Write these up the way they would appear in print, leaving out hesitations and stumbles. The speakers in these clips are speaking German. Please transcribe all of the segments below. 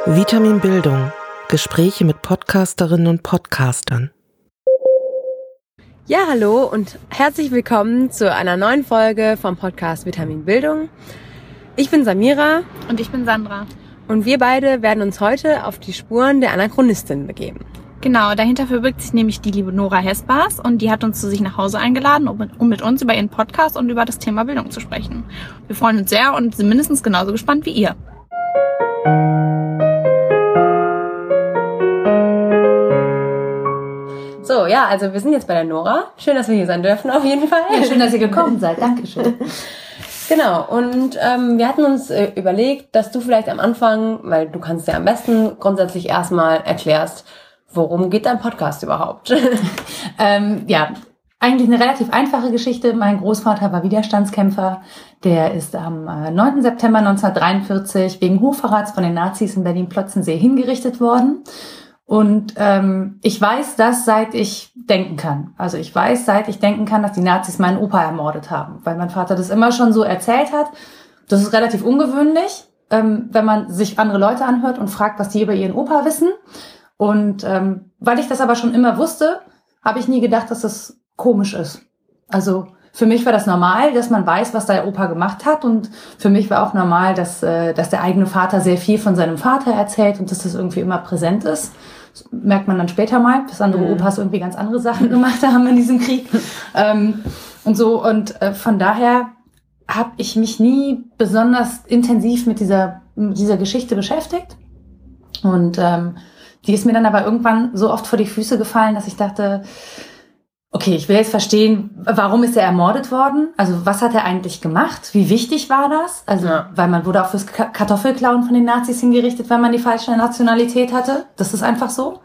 Vitamin Bildung. Gespräche mit Podcasterinnen und Podcastern. Ja, hallo und herzlich willkommen zu einer neuen Folge vom Podcast Vitamin Bildung. Ich bin Samira. Und ich bin Sandra. Und wir beide werden uns heute auf die Spuren der Anachronistin begeben. Genau, dahinter verbirgt sich nämlich die liebe Nora Hespers und die hat uns zu sich nach Hause eingeladen, um mit uns über ihren Podcast und über das Thema Bildung zu sprechen. Wir freuen uns sehr und sind mindestens genauso gespannt wie ihr. So, ja, also wir sind jetzt bei der Nora. Schön, dass wir hier sein dürfen, auf jeden Fall. Ja, schön, dass ihr gekommen seid. Dankeschön. Genau, und wir hatten uns überlegt, dass du vielleicht am Anfang, weil du kannst ja am besten grundsätzlich erstmal erklärst, worum geht dein Podcast überhaupt? Ja, eigentlich eine relativ einfache Geschichte. Mein Großvater war Widerstandskämpfer. Der ist am 9. September 1943 wegen Hochverrats von den Nazis in Berlin-Plötzensee hingerichtet worden. Und ich weiß das, seit ich denken kann. Also ich weiß, seit ich denken kann, dass die Nazis meinen Opa ermordet haben. Weil mein Vater das immer schon so erzählt hat. Das ist relativ ungewöhnlich, wenn man sich andere Leute anhört und fragt, was die über ihren Opa wissen. Und weil ich das aber schon immer wusste, habe ich nie gedacht, dass das komisch ist. Also für mich war das normal, dass man weiß, was der Opa gemacht hat. Und für mich war auch normal, dass der eigene Vater sehr viel von seinem Vater erzählt und dass das irgendwie immer präsent ist. Das merkt man dann später mal, dass andere Opas irgendwie ganz andere Sachen gemacht haben in diesem Krieg. Und so. Und von daher habe ich mich nie besonders intensiv mit dieser Geschichte beschäftigt. Und die ist mir dann aber irgendwann so oft vor die Füße gefallen, dass ich dachte, okay, ich will jetzt verstehen, warum ist er ermordet worden? Also was hat er eigentlich gemacht? Wie wichtig war das? Also weil man wurde auch fürs Kartoffelklauen von den Nazis hingerichtet, wenn man die falsche Nationalität hatte. Das ist einfach so.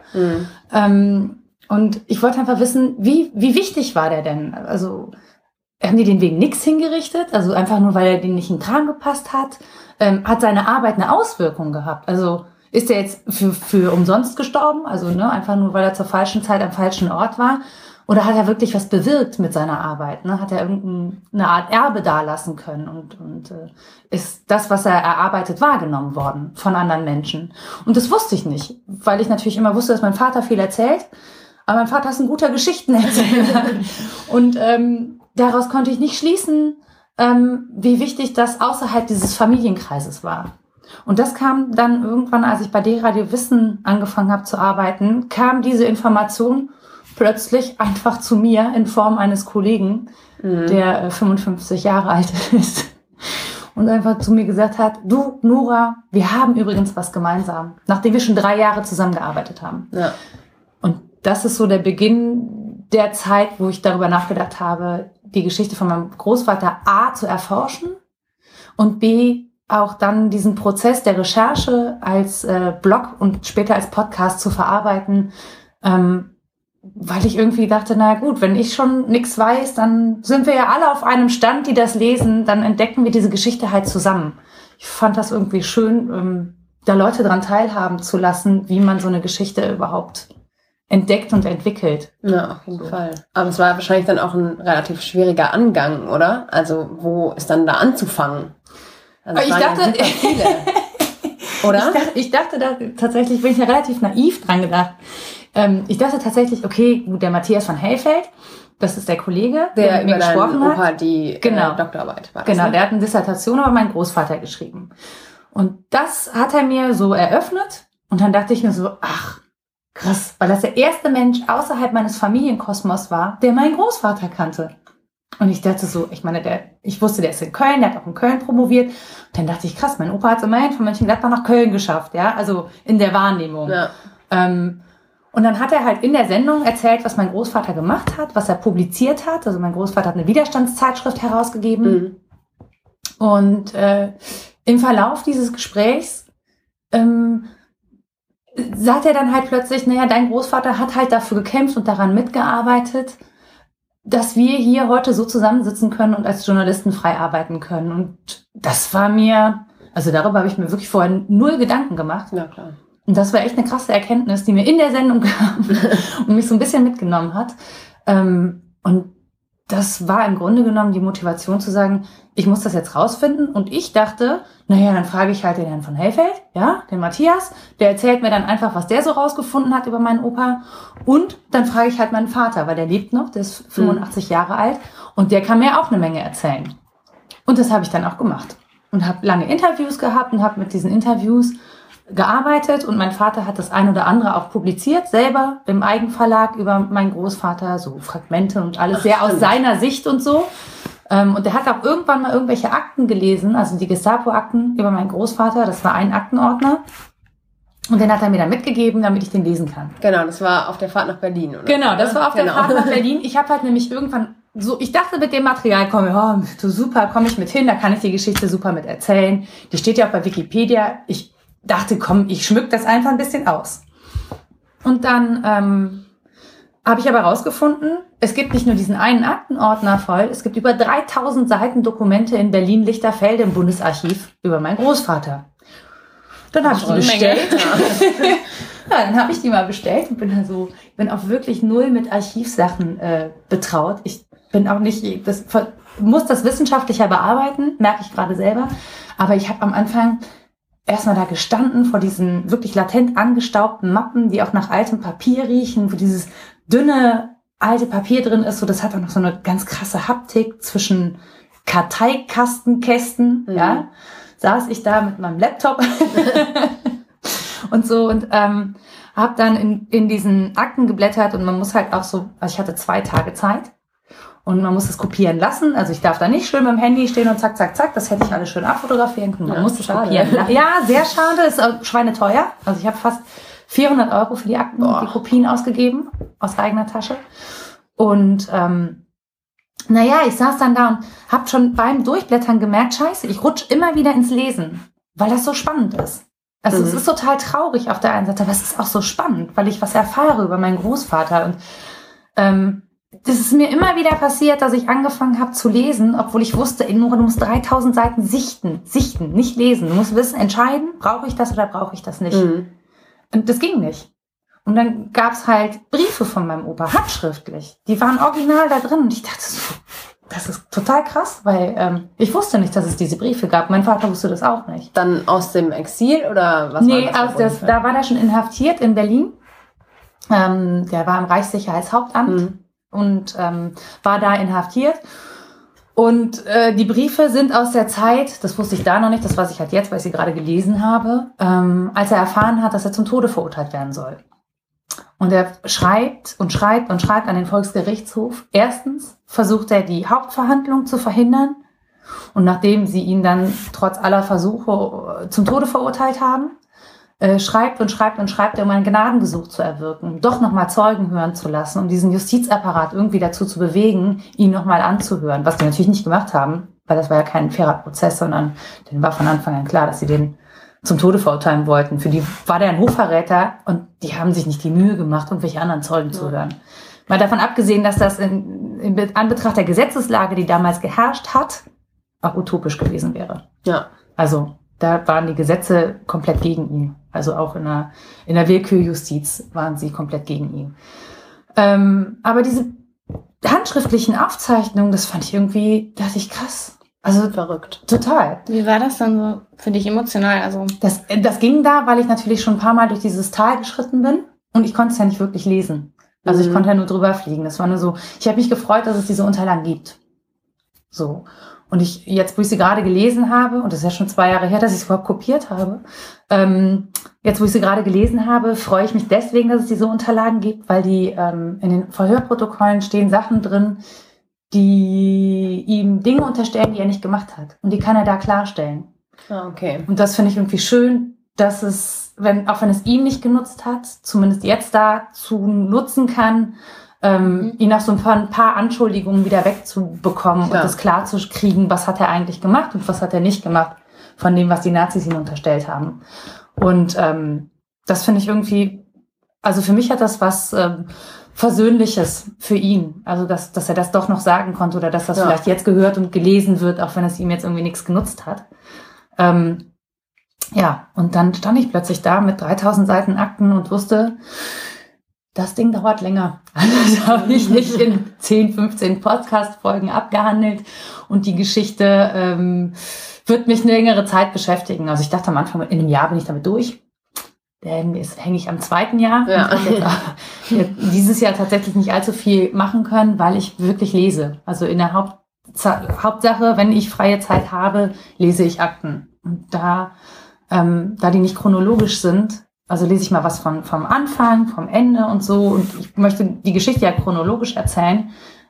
Und ich wollte einfach wissen, wie wichtig war der denn? Also haben die den wegen nichts hingerichtet? Also einfach nur, weil er denen nicht in den Kram gepasst hat? Hat seine Arbeit eine Auswirkung gehabt? Also ist er jetzt für umsonst gestorben? Also einfach nur, weil er zur falschen Zeit am falschen Ort war? Oder hat er wirklich was bewirkt mit seiner Arbeit? Ne? Hat er irgendeine Art Erbe dalassen können? Und ist das, was er erarbeitet, wahrgenommen worden von anderen Menschen? Und das wusste ich nicht, weil ich natürlich immer wusste, dass mein Vater viel erzählt. Aber mein Vater ist ein guter Geschichtenerzähler. Und daraus konnte ich nicht schließen, wie wichtig das außerhalb dieses Familienkreises war. Und das kam dann irgendwann, als ich bei D-Radio Wissen angefangen habe zu arbeiten, kam diese Information plötzlich einfach zu mir in Form eines Kollegen, der 55 Jahre alt ist und einfach zu mir gesagt hat, du, Nora, wir haben übrigens was gemeinsam, nachdem wir schon 3 Jahre zusammengearbeitet haben. Ja. Und das ist so der Beginn der Zeit, wo ich darüber nachgedacht habe, die Geschichte von meinem Großvater A zu erforschen und B auch dann diesen Prozess der Recherche als Blog und später als Podcast zu verarbeiten, weil ich irgendwie dachte, na gut, wenn ich schon nichts weiß, dann sind wir ja alle auf einem Stand, die das lesen, dann entdecken wir diese Geschichte halt zusammen. Ich fand das irgendwie schön, da Leute dran teilhaben zu lassen, wie man so eine Geschichte überhaupt entdeckt und entwickelt. Ja, auf jeden Fall. Aber es war wahrscheinlich dann auch ein relativ schwieriger Angang, oder? Also wo ist dann da anzufangen? Also ich dachte, ja viele, oder? Ich dachte da tatsächlich, bin ich ja relativ naiv dran gedacht. Ich dachte tatsächlich, okay, gut, der Matthias von Hellfeld, das ist der Kollege, der mit mir gesprochen hat. Opa die Doktorarbeit war das, genau, ne? Der hat eine Dissertation über meinen Großvater geschrieben. Und das hat er mir so eröffnet. Und dann dachte ich mir so, ach, krass, weil das der erste Mensch außerhalb meines Familienkosmos war, der meinen Großvater kannte. Und ich dachte so, ich wusste, der ist in Köln, der hat auch in Köln promoviert. Und dann dachte ich, krass, mein Opa hat es immerhin von Mönchengladbach nach Köln geschafft, ja, also in der Wahrnehmung. Ja. Und dann hat er halt in der Sendung erzählt, was mein Großvater gemacht hat, was er publiziert hat. Also mein Großvater hat eine Widerstandszeitschrift herausgegeben. Und im Verlauf dieses Gesprächs sagt er dann halt plötzlich, naja, dein Großvater hat halt dafür gekämpft und daran mitgearbeitet, dass wir hier heute so zusammensitzen können und als Journalisten frei arbeiten können. Und das war mir, also darüber habe ich mir wirklich vorher 0 Gedanken gemacht. Ja, klar. Und das war echt eine krasse Erkenntnis, die mir in der Sendung kam und mich so ein bisschen mitgenommen hat. Und das war im Grunde genommen die Motivation zu sagen, ich muss das jetzt rausfinden. Und ich dachte, naja, dann frage ich halt den Herrn von Hellfeld, ja, den Matthias. Der erzählt mir dann einfach, was der so rausgefunden hat über meinen Opa. Und dann frage ich halt meinen Vater, weil der lebt noch, der ist 85 Jahre alt. Und der kann mir auch eine Menge erzählen. Und das habe ich dann auch gemacht. Und habe lange Interviews gehabt und habe mit diesen Interviews gearbeitet. Und mein Vater hat das ein oder andere auch publiziert, selber im Eigenverlag über meinen Großvater, so Fragmente und alles sehr aus seiner Sicht und so. Und der hat auch irgendwann mal irgendwelche Akten gelesen, also die Gestapo-Akten über meinen Großvater. Das war ein Aktenordner. Und den hat er mir dann mitgegeben, damit ich den lesen kann. Genau, das war auf der Fahrt nach Berlin, oder? Genau, das war auf der Fahrt nach Berlin. Ich habe halt nämlich irgendwann so, ich dachte mit dem Material, super, komme ich mit hin, da kann ich die Geschichte super mit erzählen. Die steht ja auch bei Wikipedia. Ich dachte, komm, ich schmück das einfach ein bisschen aus. Und dann habe ich aber rausgefunden, es gibt nicht nur diesen einen Aktenordner voll, es gibt über 3000 Seiten Dokumente in Berlin-Lichterfelde im Bundesarchiv über meinen Großvater. Dann habe ich die bestellt. Ja, dann habe ich die mal bestellt und bin auch wirklich null mit Archivsachen betraut. Ich bin auch nicht, muss das wissenschaftlicher bearbeiten, merke ich gerade selber. Aber ich habe am Anfang erstmal da gestanden vor diesen wirklich latent angestaubten Mappen, die auch nach altem Papier riechen, wo dieses dünne alte Papier drin ist. So, das hat auch noch so eine ganz krasse Haptik zwischen Karteikastenkästen, ja. Saß ich da mit meinem Laptop und so und habe dann in diesen Akten geblättert und man muss halt auch so, also ich hatte 2 Tage Zeit und man muss es kopieren lassen, also ich darf da nicht schön mit dem Handy stehen und zack, zack, zack, das hätte ich alles schön abfotografieren können, man muss es kopieren. Ja, sehr schade, ist auch schweineteuer, also ich habe fast 400 € für die Akten und die Kopien ausgegeben, aus eigener Tasche und naja, ich saß dann da und habe schon beim Durchblättern gemerkt, scheiße, ich rutsche immer wieder ins Lesen, weil das so spannend ist. Also es ist total traurig auf der einen Seite, aber es ist auch so spannend, weil ich was erfahre über meinen Großvater. Und das ist mir immer wieder passiert, dass ich angefangen habe zu lesen, obwohl ich wusste, du musst 3000 Seiten sichten, nicht lesen. Du musst wissen, entscheiden, brauche ich das oder brauche ich das nicht. Und das ging nicht. Und dann gab's halt Briefe von meinem Opa, handschriftlich. Die waren original da drin. Und ich dachte so, das ist total krass, weil ich wusste nicht, dass es diese Briefe gab. Mein Vater wusste das auch nicht. Dann aus dem Exil oder was? Nee, da war der schon inhaftiert in Berlin. Der war im Reichssicherheitshauptamt und war da inhaftiert. Und die Briefe sind aus der Zeit, das wusste ich da noch nicht, das weiß ich halt jetzt, weil ich sie gerade gelesen habe, als er erfahren hat, dass er zum Tode verurteilt werden soll. Und er schreibt und schreibt und schreibt an den Volksgerichtshof. Erstens versucht er, die Hauptverhandlung zu verhindern. Und nachdem sie ihn dann trotz aller Versuche zum Tode verurteilt haben, schreibt und schreibt und schreibt er, um ein Gnadengesuch zu erwirken, doch nochmal Zeugen hören zu lassen, um diesen Justizapparat irgendwie dazu zu bewegen, ihn nochmal anzuhören. Was die natürlich nicht gemacht haben, weil das war ja kein fairer Prozess, sondern denen war von Anfang an klar, dass sie den zum Tode verurteilen wollten. Für die war der ein Hochverräter und die haben sich nicht die Mühe gemacht, irgendwelche anderen Zeugen zu hören. Mal davon abgesehen, dass das in Anbetracht der Gesetzeslage, die damals geherrscht hat, auch utopisch gewesen wäre. Ja. Also da waren die Gesetze komplett gegen ihn. Also auch in der Willkürjustiz waren sie komplett gegen ihn. Aber diese handschriftlichen Aufzeichnungen, das fand ich irgendwie, dachte ich, krass. Also verrückt. Total. Wie war das dann so für dich emotional? Also das ging da, weil ich natürlich schon ein paar Mal durch dieses Tal geschritten bin und ich konnte es ja nicht wirklich lesen. Also ich konnte ja nur drüber fliegen. Das war nur so, ich habe mich gefreut, dass es diese Unterlagen gibt. So. Und jetzt, wo ich sie gerade gelesen habe, und das ist ja schon 2 Jahre her, dass ich es überhaupt kopiert habe, jetzt, wo ich sie gerade gelesen habe, freue ich mich deswegen, dass es diese Unterlagen gibt, weil die in den Verhörprotokollen stehen Sachen drin, die ihm Dinge unterstellen, die er nicht gemacht hat. Und die kann er da klarstellen. Ah, okay. Und das finde ich irgendwie schön, dass es, auch wenn es ihn nicht genutzt hat, zumindest jetzt dazu nutzen kann, ihn nach so ein paar Anschuldigungen wieder wegzubekommen und das klar zu kriegen, was hat er eigentlich gemacht und was hat er nicht gemacht von dem, was die Nazis ihm unterstellt haben. Und das finde ich irgendwie, also für mich hat das was Versöhnliches für ihn. Also dass er das doch noch sagen konnte oder dass das vielleicht jetzt gehört und gelesen wird, auch wenn es ihm jetzt irgendwie nichts genutzt hat. Und dann stand ich plötzlich da mit 3000 Seiten Akten und wusste, das Ding dauert länger. Das habe ich nicht in 10, 15 Podcast-Folgen abgehandelt. Und die Geschichte wird mich eine längere Zeit beschäftigen. Also ich dachte am Anfang, in einem Jahr bin ich damit durch. Hänge ich am 2. Jahr. Ja. Und jetzt dieses Jahr tatsächlich nicht allzu viel machen können, weil ich wirklich lese. Also in der Hauptsache, wenn ich freie Zeit habe, lese ich Akten. Und da die nicht chronologisch sind, also lese ich mal was vom Anfang, vom Ende und so. Und ich möchte die Geschichte ja chronologisch erzählen.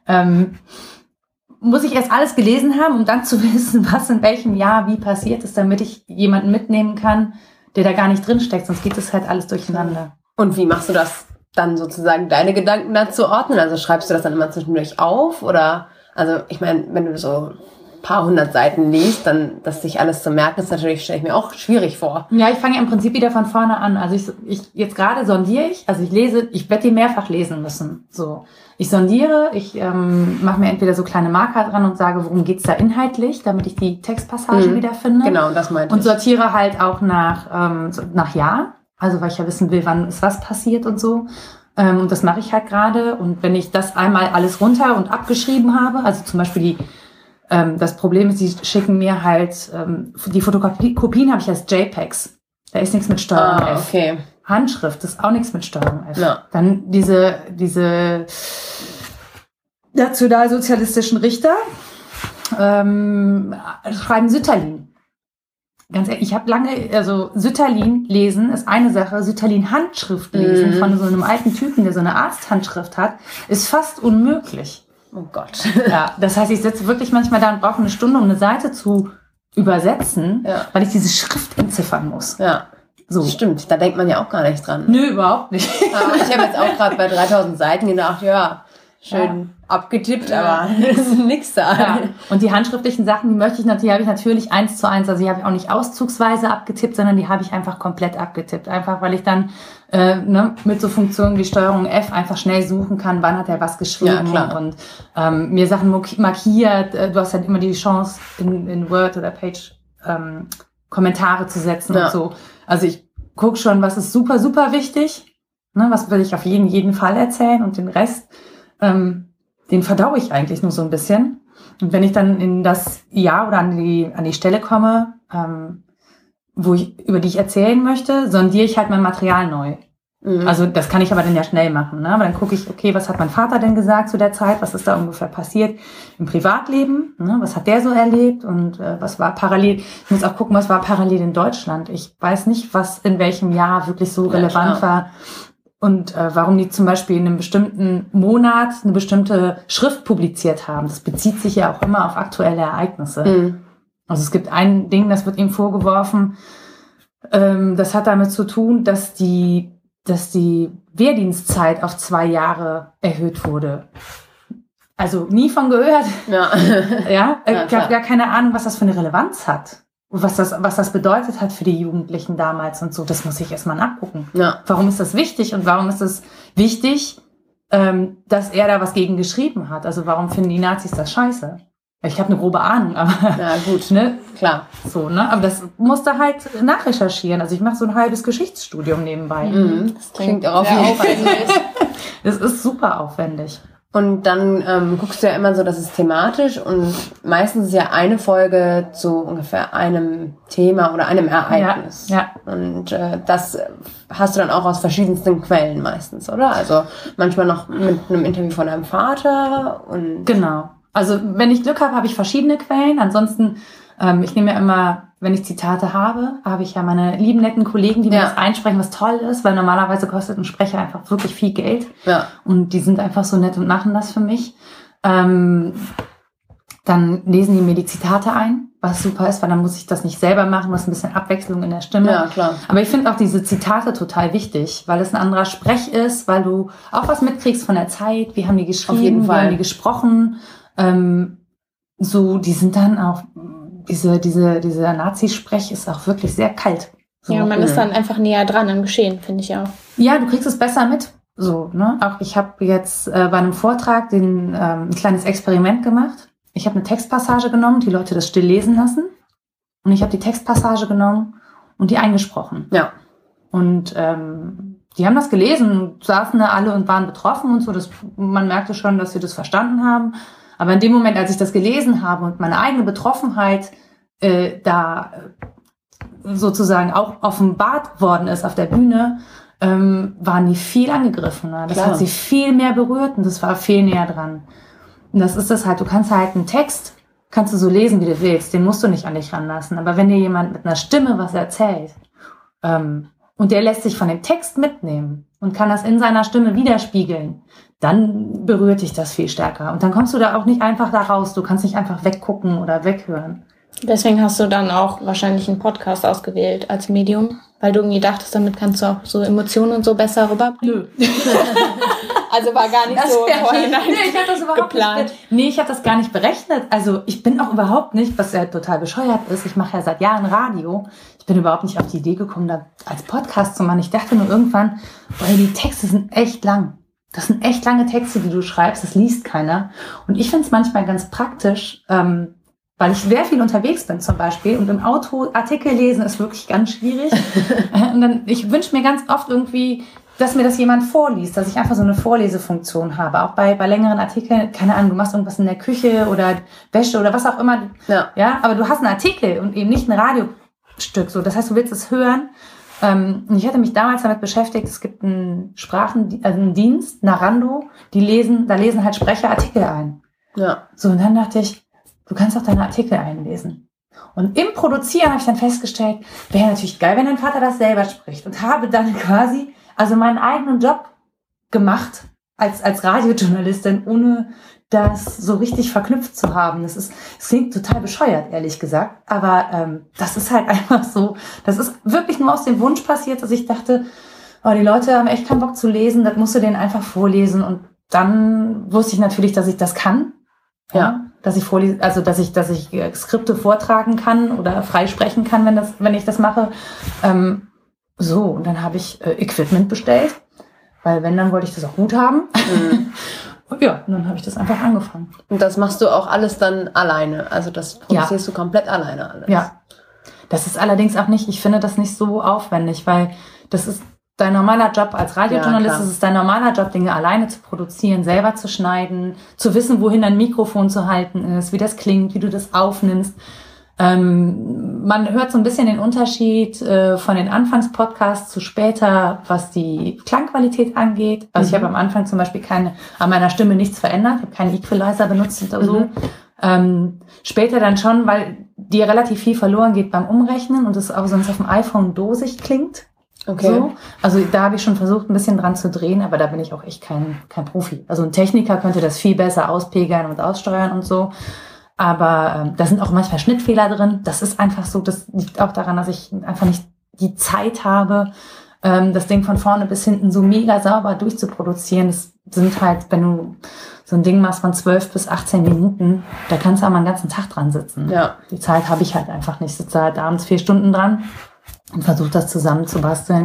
Muss ich erst alles gelesen haben, um dann zu wissen, was in welchem Jahr wie passiert ist, damit ich jemanden mitnehmen kann, der da gar nicht drinsteckt. Sonst geht es halt alles durcheinander. Und wie machst du das dann sozusagen, deine Gedanken dazu ordnen? Also schreibst du das dann immer zwischendurch auf? Oder, also ich meine, wenn du so ein paar 100 Seiten liest, dann das sich alles zu merken, ist natürlich, stelle ich mir auch schwierig vor. Ja, ich fange ja im Prinzip wieder von vorne an. Also ich jetzt gerade sondiere ich, also ich werde die mehrfach lesen müssen. So, ich sondiere, ich mache mir entweder so kleine Marker dran und sage, worum geht's da inhaltlich, damit ich die Textpassage wiederfinde. Genau, das meinte ich. Und sortiere halt auch nach Jahr, also weil ich ja wissen will, wann ist was passiert und so. Und das mache ich halt gerade. Und wenn ich das einmal alles runter und abgeschrieben habe, also zum Beispiel das Problem ist, die schicken mir halt, die Fotokopien habe ich als JPEGs. Da ist nichts mit Steuerung F. Okay. Handschrift ist auch nichts mit Steuerung F. Ja. Dann diese nationalsozialistischen Richter schreiben Sütterlin. Ganz ehrlich, ich habe also Sütterlin lesen ist eine Sache, Sütterlin Handschrift lesen von so einem alten Typen, der so eine Arzthandschrift hat, ist fast unmöglich. Oh Gott. Ja, das heißt, ich sitze wirklich manchmal da und brauche eine Stunde, um eine Seite zu übersetzen, weil ich diese Schrift entziffern muss. Ja, so. Stimmt. Da denkt man ja auch gar nicht dran. Nö, überhaupt nicht. Aber ich habe jetzt auch gerade bei 3000 Seiten gedacht, ja, schön abgetippt, aber nix da. Ja. Und die handschriftlichen Sachen, habe ich natürlich 1:1, also die habe ich auch nicht auszugsweise abgetippt, sondern die habe ich einfach komplett abgetippt. Einfach, weil ich dann mit so Funktionen wie Steuerung F einfach schnell suchen kann, wann hat er was geschrieben und mir Sachen markiert. Du hast halt immer die Chance, in Word oder Page Kommentare zu setzen und so. Also ich gucke schon, was ist super, super wichtig, was will ich auf jeden Fall erzählen und den Rest den verdaue ich eigentlich nur so ein bisschen. Und wenn ich dann in das Jahr oder an die Stelle komme, über die ich erzählen möchte, sondiere ich halt mein Material neu. Also das kann ich aber dann ja schnell machen. Ne? Aber dann gucke ich, okay, was hat mein Vater denn gesagt zu der Zeit? Was ist da ungefähr passiert im Privatleben? Ne? Was hat der so erlebt? Und was war parallel? Ich muss auch gucken, was war parallel in Deutschland. Ich weiß nicht, was in welchem Jahr wirklich so relevant war. Und warum die zum Beispiel in einem bestimmten Monat eine bestimmte Schrift publiziert haben. Das bezieht sich ja auch immer auf aktuelle Ereignisse. Also es gibt ein Ding, das wird ihm vorgeworfen, das hat damit zu tun, dass die Wehrdienstzeit auf 2 Jahre erhöht wurde. Also nie von gehört. Ja. Ich habe gar keine Ahnung, was das für eine Relevanz hat. Was das bedeutet hat für die Jugendlichen damals und so. Das muss ich erstmal nachgucken. Ja. Warum ist das wichtig und warum ist es wichtig, dass er da was gegen geschrieben hat? Also warum finden die Nazis das scheiße? Ich habe eine grobe Ahnung, aber ja, gut, ne? Klar. So, ne? Aber das musst du halt nachrecherchieren. Also ich mache so ein halbes Geschichtsstudium nebenbei. Das klingt auch auf jeden Fall. Das ist super aufwendig. Und dann guckst du ja immer so, das ist thematisch und meistens ist ja eine Folge zu ungefähr einem Thema oder einem Ereignis. Ja. Und das hast du dann auch aus verschiedensten Quellen meistens, oder? Also manchmal noch mit einem Interview von deinem Vater und... Genau. Also wenn ich Glück habe, habe ich verschiedene Quellen. Ansonsten, ich nehme ja immer, wenn ich Zitate habe ich ja meine lieben, netten Kollegen, die mir das einsprechen, was toll ist, weil normalerweise kostet ein Sprecher einfach wirklich viel Geld. Ja. Und die sind einfach so nett und machen das für mich. Dann lesen die mir die Zitate ein, was super ist, weil dann muss ich das nicht selber machen, was ein bisschen Abwechslung in der Stimme. Ja, klar. Aber ich finde auch diese Zitate total wichtig, weil es ein anderer Sprech ist, weil du auch was mitkriegst von der Zeit, wie haben die geschrieben, auf jeden Fall. Wie haben die gesprochen. Die sind dann auch, dieser Nazi-Sprech ist auch wirklich sehr kalt. So. Ja, man ist dann einfach näher dran am Geschehen, finde ich auch. Ja, du kriegst es besser mit. So, ne? Auch ich habe jetzt bei einem Vortrag ein kleines Experiment gemacht. Ich habe eine Textpassage genommen, die Leute das still lesen lassen. Und ich habe die Textpassage genommen und die eingesprochen. Ja. Und die haben das gelesen, saßen da alle und waren betroffen und so. Man merkte schon, dass sie das verstanden haben. Aber in dem Moment, als ich das gelesen habe und meine eigene Betroffenheit da sozusagen auch offenbart worden ist auf der Bühne, waren die viel angegriffener. Das hat sie viel mehr berührt und das war viel näher dran. Und das ist das halt, du kannst halt einen Text, kannst du so lesen, wie du willst, den musst du nicht an dich ranlassen. Aber wenn dir jemand mit einer Stimme was erzählt, und der lässt sich von dem Text mitnehmen und kann das in seiner Stimme widerspiegeln, dann berührt dich das viel stärker. Und dann kommst du da auch nicht einfach da raus. Du kannst nicht einfach weggucken oder weghören. Deswegen hast du dann auch wahrscheinlich einen Podcast ausgewählt als Medium, weil du irgendwie dachtest, damit kannst du auch so Emotionen und so besser rüberbringen. Nö. Also war gar nicht so vorhinein ich habe das überhaupt geplant. Ich habe das gar nicht berechnet. Also ich bin auch überhaupt nicht, was ja total bescheuert ist, ich mache ja seit Jahren Radio. Ich bin überhaupt nicht auf die Idee gekommen, da als Podcast zu machen. Ich dachte nur irgendwann, boah, die Texte sind echt lang. Das sind echt lange Texte, die du schreibst, das liest keiner. Und ich finde es manchmal ganz praktisch, weil ich sehr viel unterwegs bin zum Beispiel und im Auto Artikel lesen ist wirklich ganz schwierig. Und dann, ich wünsche mir ganz oft irgendwie, dass mir das jemand vorliest, dass ich einfach so eine Vorlesefunktion habe. Auch bei längeren Artikeln, keine Ahnung, du machst irgendwas in der Küche oder Wäsche oder was auch immer. Ja, aber du hast einen Artikel und eben nicht ein Radiostück. So, das heißt, du willst es hören. Und ich hatte mich damals damit beschäftigt, es gibt einen einen Dienst, Narando, da lesen halt Sprecher Artikel ein. Ja. So, und dann dachte ich, du kannst auch deine Artikel einlesen. Und im Produzieren habe ich dann festgestellt, wäre natürlich geil, wenn dein Vater das selber spricht. Und habe dann quasi meinen eigenen Job gemacht als Radiojournalistin, ohne das so richtig verknüpft zu haben. Es klingt total bescheuert, ehrlich gesagt. Aber das ist halt einfach so, das ist wirklich nur aus dem Wunsch passiert, dass ich dachte, oh, die Leute haben echt keinen Bock zu lesen, das musst du denen einfach vorlesen. Und dann wusste ich natürlich, dass ich das kann. Ja. Dass ich vorlese, also dass ich Skripte vortragen kann oder frei sprechen kann, wenn ich das mache. So, und dann habe ich Equipment bestellt, weil wenn, dann wollte ich das auch gut haben. Mhm. Und ja, und dann habe ich das einfach angefangen. Und das machst du auch alles dann alleine? Also das produzierst du komplett alleine alles? Ja. Das ist allerdings auch nicht, ich finde das nicht so aufwendig, weil das ist dein normaler Job als Radiojournalist, es ist dein normaler Job, Dinge alleine zu produzieren, selber zu schneiden, zu wissen, wohin dein Mikrofon zu halten ist, wie das klingt, wie du das aufnimmst. Man hört so ein bisschen den Unterschied von den Anfangspodcasts zu später, was die Klangqualität angeht. Also ich habe am Anfang zum Beispiel an meiner Stimme nichts verändert, ich habe keinen Equalizer benutzt oder so. Später dann schon, weil dir relativ viel verloren geht beim Umrechnen und es auch sonst auf dem iPhone dosig klingt. Okay. So. Also da habe ich schon versucht, ein bisschen dran zu drehen, aber da bin ich auch echt kein Profi. Also ein Techniker könnte das viel besser auspegeln und aussteuern und so. Aber da sind auch manchmal Schnittfehler drin. Das ist einfach so, das liegt auch daran, dass ich einfach nicht die Zeit habe, das Ding von vorne bis hinten so mega sauber durchzuproduzieren. Das sind halt, wenn du so ein Ding machst von 12 bis 18 Minuten, da kannst du auch mal einen ganzen Tag dran sitzen. Ja. Die Zeit habe ich halt einfach nicht. Ich sitze halt abends 4 Stunden dran und versuche das zusammen zu basteln.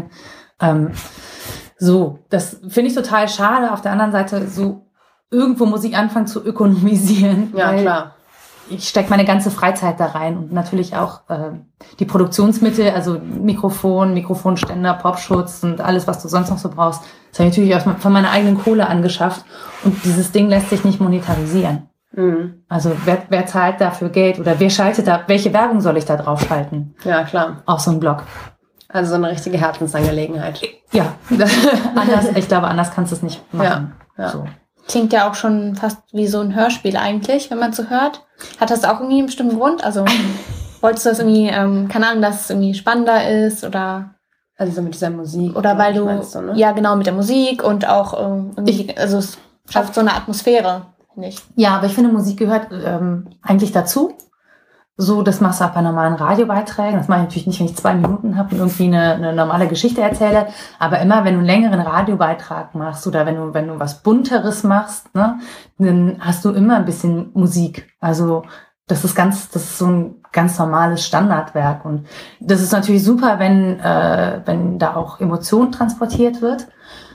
So, das finde ich total schade. Auf der anderen Seite, so irgendwo muss ich anfangen zu ökonomisieren. Ja, klar. Ich stecke meine ganze Freizeit da rein und natürlich auch die Produktionsmittel, also Mikrofon, Mikrofonständer, Popschutz und alles, was du sonst noch so brauchst. Das habe ich natürlich auch von meiner eigenen Kohle angeschafft und dieses Ding lässt sich nicht monetarisieren. Mhm. Also wer zahlt dafür Geld oder wer schaltet da, welche Werbung soll ich da drauf schalten? Ja, klar. Auf so einen Blog. Also so eine richtige Herzensangelegenheit. Ja, ich glaube, anders kannst du es nicht machen. Ja. So. Klingt ja auch schon fast wie so ein Hörspiel eigentlich, wenn man so hört. Hat das auch irgendwie einen bestimmten Grund? Also wolltest du das irgendwie, keine Ahnung, dass es irgendwie spannender ist oder... Also so mit dieser Musik. Oder weil du, meinst du, ne? Ja genau, mit der Musik und auch irgendwie, also es schafft so eine Atmosphäre, finde ich. Ja, aber ich finde, Musik gehört eigentlich dazu. So, das machst du auch bei normalen Radiobeiträgen. Das mache ich natürlich nicht, wenn ich 2 Minuten habe und irgendwie eine normale Geschichte erzähle. Aber immer, wenn du einen längeren Radiobeitrag machst oder wenn du was Bunteres machst, ne, dann hast du immer ein bisschen Musik. Also das ist so ein ganz normales Standardwerk. Und das ist natürlich super, wenn da auch Emotion transportiert wird.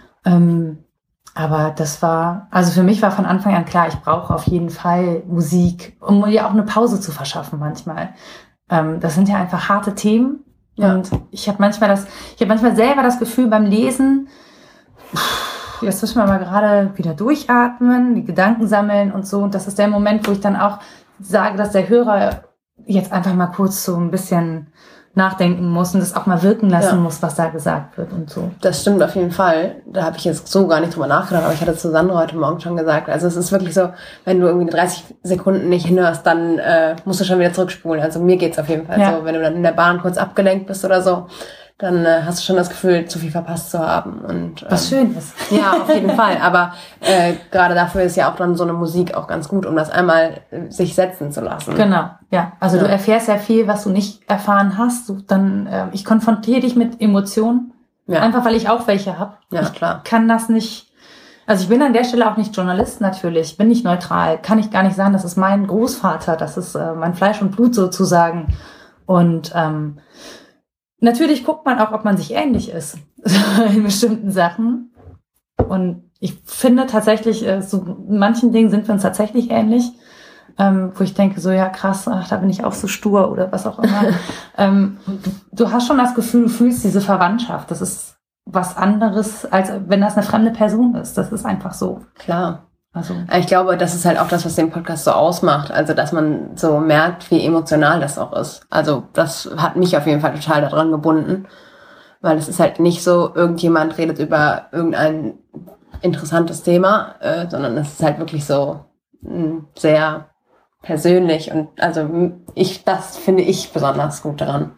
Aber also für mich war von Anfang an klar, ich brauche auf jeden Fall Musik, um mir auch eine Pause zu verschaffen manchmal. Das sind ja einfach harte Themen. Ja. Und ich habe manchmal selber das Gefühl beim Lesen, jetzt müssen wir mal gerade wieder durchatmen, die Gedanken sammeln und so. Und das ist der Moment, wo ich dann auch sage, dass der Hörer jetzt einfach mal kurz so ein bisschen nachdenken muss und das auch mal wirken lassen muss, was da gesagt wird und so. Das stimmt auf jeden Fall. Da habe ich jetzt so gar nicht drüber nachgedacht, aber ich hatte zu Sandra heute Morgen schon gesagt. Also es ist wirklich so, wenn du irgendwie 30 Sekunden nicht hinhörst, dann musst du schon wieder zurückspulen. Also mir geht's auf jeden Fall so. Wenn du dann in der Bahn kurz abgelenkt bist oder so, dann hast du schon das Gefühl, zu viel verpasst zu haben. Und was schön ist. Ja, auf jeden Fall. Aber gerade dafür ist ja auch dann so eine Musik auch ganz gut, um das einmal sich setzen zu lassen. Genau, ja. Also du erfährst ja viel, was du nicht erfahren hast. Ich konfrontiere dich mit Emotionen, einfach weil ich auch welche habe. Ja, klar. Ich kann das nicht. Also ich bin an der Stelle auch nicht Journalist natürlich, bin nicht neutral, kann ich gar nicht sagen, das ist mein Großvater, das ist mein Fleisch und Blut sozusagen. Und natürlich guckt man auch, ob man sich ähnlich ist in bestimmten Sachen. Und ich finde tatsächlich, so in manchen Dingen sind wir uns tatsächlich ähnlich, wo ich denke, so ja krass, ach, da bin ich auch so stur oder was auch immer. Du hast schon das Gefühl, du fühlst diese Verwandtschaft. Das ist was anderes, als wenn das eine fremde Person ist. Das ist einfach so. Klar. Also ich glaube, das ist halt auch das, was den Podcast so ausmacht. Also, dass man so merkt, wie emotional das auch ist. Also, das hat mich auf jeden Fall total daran gebunden. Weil es ist halt nicht so, irgendjemand redet über irgendein interessantes Thema, sondern es ist halt wirklich so sehr persönlich. Und also, das finde ich besonders gut daran.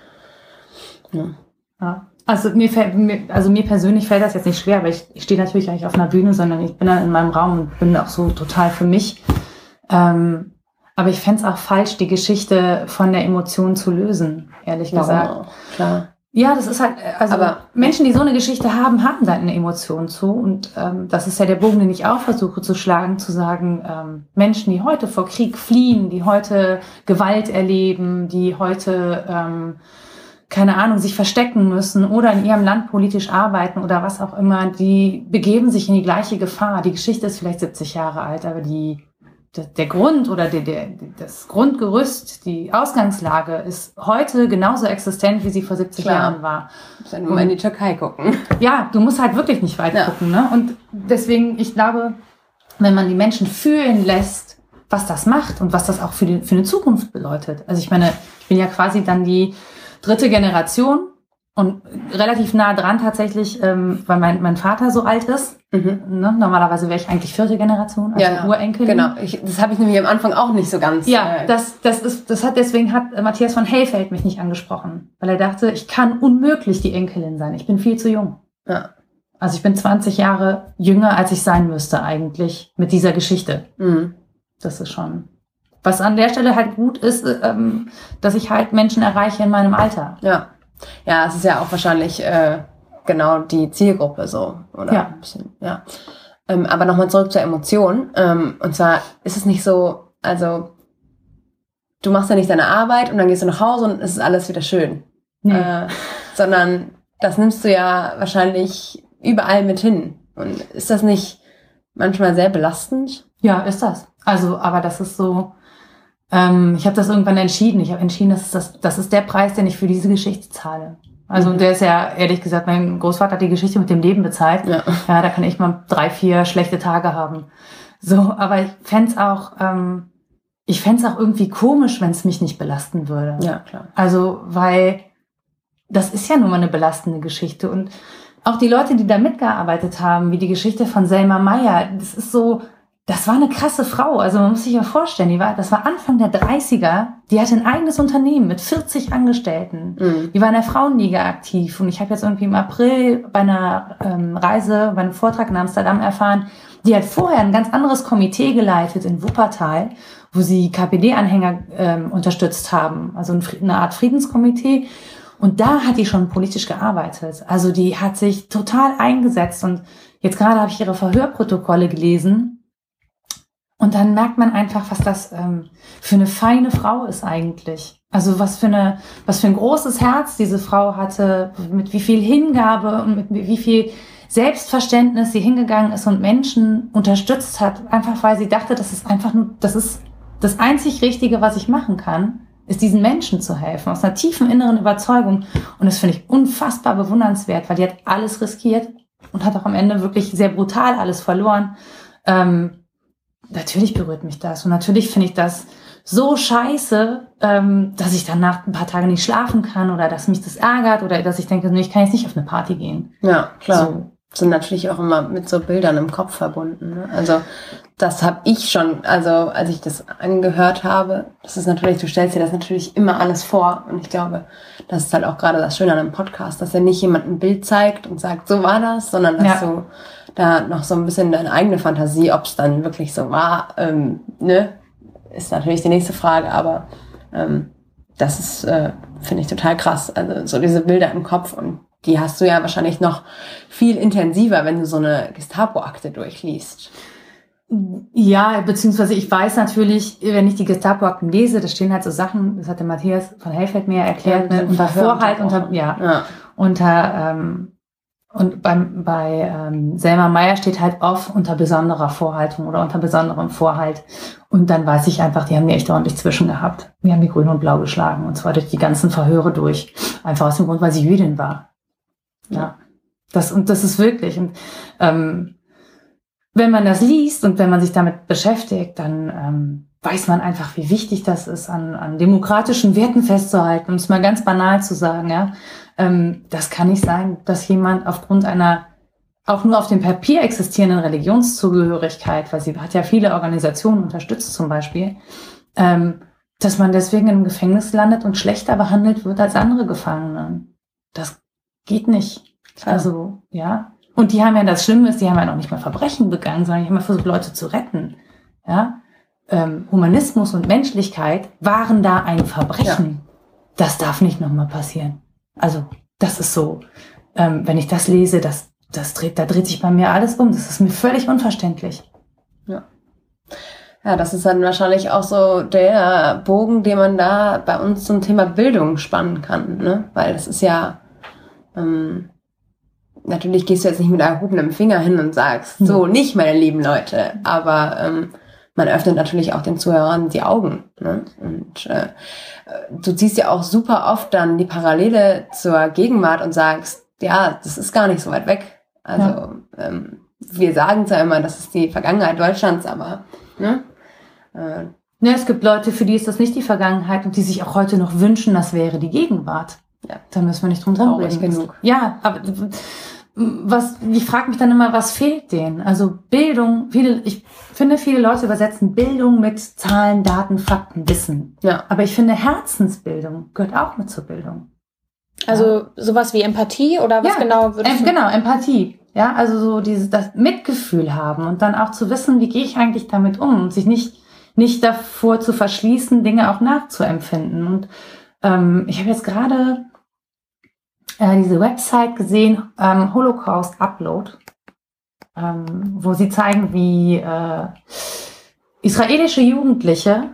Ja. Also mir persönlich fällt das jetzt nicht schwer, aber ich stehe natürlich gar nicht auf einer Bühne, sondern ich bin dann in meinem Raum und bin auch so total für mich. Aber ich fände es auch falsch, die Geschichte von der Emotion zu lösen, ehrlich gesagt. Auch, klar. Ja, das ist halt, also aber Menschen, die so eine Geschichte haben, haben da eine Emotion zu. Und das ist ja der Bogen, den ich auch versuche zu schlagen, zu sagen, Menschen, die heute vor Krieg fliehen, die heute Gewalt erleben, die heute keine Ahnung, sich verstecken müssen oder in ihrem Land politisch arbeiten oder was auch immer, die begeben sich in die gleiche Gefahr. Die Geschichte ist vielleicht 70 Jahre alt, aber der Grund oder das Grundgerüst, die Ausgangslage ist heute genauso existent, wie sie vor 70 Jahren war. Du musst ja nur mal in die Türkei gucken. Ja, du musst halt wirklich nicht weit gucken. Ne? Und deswegen, ich glaube, wenn man die Menschen fühlen lässt, was das macht und was das auch für eine Zukunft bedeutet. Also ich meine, ich bin ja quasi dann die 3. Generation und relativ nah dran tatsächlich, weil mein Vater so alt ist. Ne? Normalerweise wäre ich eigentlich 4. Generation, also Urenkelin. Genau, das habe ich nämlich am Anfang auch nicht so ganz. Ja, deswegen hat Matthias von Hellfeld mich nicht angesprochen, weil er dachte, ich kann unmöglich die Enkelin sein. Ich bin viel zu jung. Ja. Also ich bin 20 Jahre jünger, als ich sein müsste eigentlich mit dieser Geschichte. Das ist schon... Was an der Stelle halt gut ist, dass ich halt Menschen erreiche in meinem Alter. Ja, es ist ja auch wahrscheinlich genau die Zielgruppe so. Oder ein bisschen, ja. Aber nochmal zurück zur Emotion. Und zwar ist es nicht so, also du machst ja nicht deine Arbeit und dann gehst du nach Hause und es ist alles wieder schön. Nee. Sondern das nimmst du ja wahrscheinlich überall mit hin. Und ist das nicht manchmal sehr belastend? Ja, ist das. Also, aber das ist so... Ich habe das irgendwann entschieden. Ich habe entschieden, das ist der Preis, den ich für diese Geschichte zahle. Also der ist ja, ehrlich gesagt, mein Großvater hat die Geschichte mit dem Leben bezahlt. Ja, da kann ich mal 3, 4 schlechte Tage haben. So, aber ich fänd's auch irgendwie komisch, wenn es mich nicht belasten würde. Ja, klar. Also, weil das ist ja nun mal eine belastende Geschichte. Und auch die Leute, die da mitgearbeitet haben, wie die Geschichte von Selma Meyer, das war eine krasse Frau. Also man muss sich ja vorstellen, das war Anfang der 30er. Die hatte ein eigenes Unternehmen mit 40 Angestellten. Die war in der Frauenliga aktiv. Und ich habe jetzt irgendwie im April bei einer Reise, bei einem Vortrag in Amsterdam erfahren, die hat vorher ein ganz anderes Komitee geleitet in Wuppertal, wo sie KPD-Anhänger unterstützt haben. Also eine Art Friedenskomitee. Und da hat die schon politisch gearbeitet. Also die hat sich total eingesetzt. Und jetzt gerade habe ich ihre Verhörprotokolle gelesen. Und dann merkt man einfach, was das für eine feine Frau ist eigentlich. Also was für ein großes Herz diese Frau hatte, mit wie viel Hingabe und mit wie viel Selbstverständnis sie hingegangen ist und Menschen unterstützt hat, einfach weil sie dachte, das ist das einzig Richtige, was ich machen kann. ist diesen Menschen zu helfen, aus einer tiefen inneren Überzeugung. Und das finde ich unfassbar bewundernswert, weil die hat alles riskiert und hat auch am Ende wirklich sehr brutal alles verloren. Natürlich berührt mich das. Und natürlich finde ich das so scheiße, dass ich dann nach ein paar Tagen nicht schlafen kann oder dass mich das ärgert oder dass ich denke, nee, ich kann jetzt nicht auf eine Party gehen. Ja, klar. So. Sind natürlich auch immer mit so Bildern im Kopf verbunden. Ne? Also das habe ich schon, also als ich das angehört habe, das ist natürlich, du stellst dir das natürlich immer alles vor und ich glaube, das ist halt auch gerade das Schöne an einem Podcast, dass er nicht jemand ein Bild zeigt und sagt, so war das, sondern dass du da noch so ein bisschen deine eigene Fantasie, ob es dann wirklich so war, ne, ist natürlich die nächste Frage, aber das ist, finde ich, total krass. Also so diese Bilder im Kopf und die hast du ja wahrscheinlich noch viel intensiver, wenn du so eine Gestapo-Akte durchliest. Ja, beziehungsweise ich weiß natürlich, wenn ich die Gestapo-Akten lese, da stehen halt so Sachen, das hat der Matthias von Hellfeld mir erklärt, ja, unter Vorhalt, und bei Selma Meyer steht halt oft unter besonderer Vorhaltung oder unter besonderem Vorhalt. Und dann weiß ich einfach, die haben mir echt ordentlich zwischen gehabt. Wir haben die grün und blau geschlagen und zwar durch die ganzen Verhöre durch. Einfach aus dem Grund, weil sie Jüdin war. Ja, das ist wirklich. Und wenn man das liest und wenn man sich damit beschäftigt, dann weiß man einfach, wie wichtig das ist, an demokratischen Werten festzuhalten. Um es mal ganz banal zu sagen, ja, das kann nicht sein, dass jemand aufgrund einer auch nur auf dem Papier existierenden Religionszugehörigkeit, weil sie hat ja viele Organisationen unterstützt zum Beispiel, dass man deswegen im Gefängnis landet und schlechter behandelt wird als andere Gefangene. Das geht nicht. Klar. Also, ja. Und die haben ja, das Schlimme ist, die haben ja noch nicht mal Verbrechen begangen, sondern die haben ja versucht, Leute zu retten. Ja. Humanismus und Menschlichkeit waren da ein Verbrechen. Ja. Das darf nicht nochmal passieren. Also, das ist so, wenn ich das lese, da dreht sich bei mir alles um. Das ist mir völlig unverständlich. Ja. Ja, das ist dann wahrscheinlich auch so der Bogen, den man da bei uns zum Thema Bildung spannen kann, ne? Weil das ist ja, natürlich gehst du jetzt nicht mit erhobenem Finger hin und sagst, so nicht, meine lieben Leute, aber man öffnet natürlich auch den Zuhörern die Augen, ne? Und du ziehst ja auch super oft dann die Parallele zur Gegenwart und sagst, ja, das ist gar nicht so weit weg. Also wir sagen zwar immer, das ist die Vergangenheit Deutschlands, aber ne? Ja, es gibt Leute, für die ist das nicht die Vergangenheit und die sich auch heute noch wünschen, das wäre die Gegenwart. Ja. Da müssen wir nicht drum reden. Genug. Ja, aber ich frage mich dann immer, was fehlt denen? Also Bildung, ich finde, viele Leute übersetzen Bildung mit Zahlen, Daten, Fakten, Wissen. Ja. Aber ich finde, Herzensbildung gehört auch mit zur Bildung. Also sowas wie Empathie oder was genau würdest du? Genau, Empathie. Ja, also so das Mitgefühl haben und dann auch zu wissen, wie gehe ich eigentlich damit um und sich nicht davor zu verschließen, Dinge auch nachzuempfinden. Und ich habe jetzt gerade diese Website gesehen, Holocaust Upload, wo sie zeigen, wie israelische Jugendliche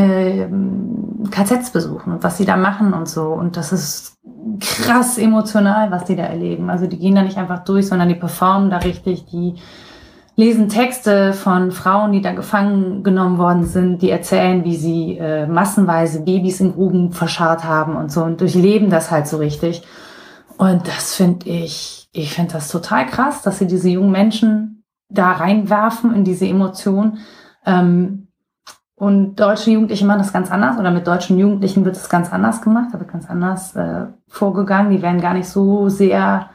KZs besuchen und was sie da machen und so. Und das ist krass emotional, was die da erleben. Also die gehen da nicht einfach durch, sondern die performen da richtig, die lesen Texte von Frauen, die da gefangen genommen worden sind, die erzählen, wie sie massenweise Babys in Gruben verscharrt haben und so und durchleben das halt so richtig. Und das finde ich finde das total krass, dass sie diese jungen Menschen da reinwerfen in diese Emotion. Und deutsche Jugendliche machen das ganz anders oder mit deutschen Jugendlichen wird es ganz anders gemacht, da wird ganz anders vorgegangen. Die werden gar nicht so sehr,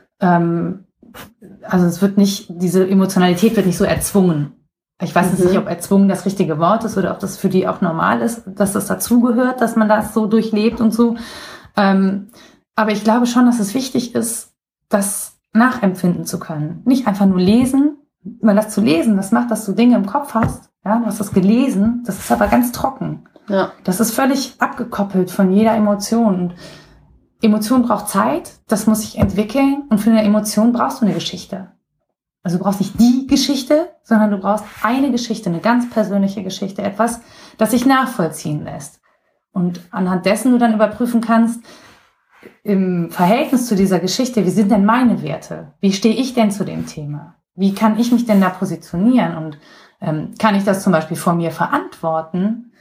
also es wird nicht, diese Emotionalität wird nicht so erzwungen. Ich weiß jetzt nicht, ob erzwungen das richtige Wort ist oder ob das für die auch normal ist, dass das dazugehört, dass man das so durchlebt und so. Aber ich glaube schon, dass es wichtig ist, das nachempfinden zu können. Nicht einfach nur lesen, weil das zu lesen, das macht, dass du Dinge im Kopf hast. Ja, du hast das gelesen, das ist aber ganz trocken. Ja. Das ist völlig abgekoppelt von jeder Emotion. Und Emotion braucht Zeit, das muss sich entwickeln und für eine Emotion brauchst du eine Geschichte. Also du brauchst nicht die Geschichte, sondern du brauchst eine Geschichte, eine ganz persönliche Geschichte, etwas, das sich nachvollziehen lässt. Und anhand dessen du dann überprüfen kannst, im Verhältnis zu dieser Geschichte, wie sind denn meine Werte? Wie stehe ich denn zu dem Thema? Wie kann ich mich denn da positionieren? Und kann ich das zum Beispiel vor mir verantworten,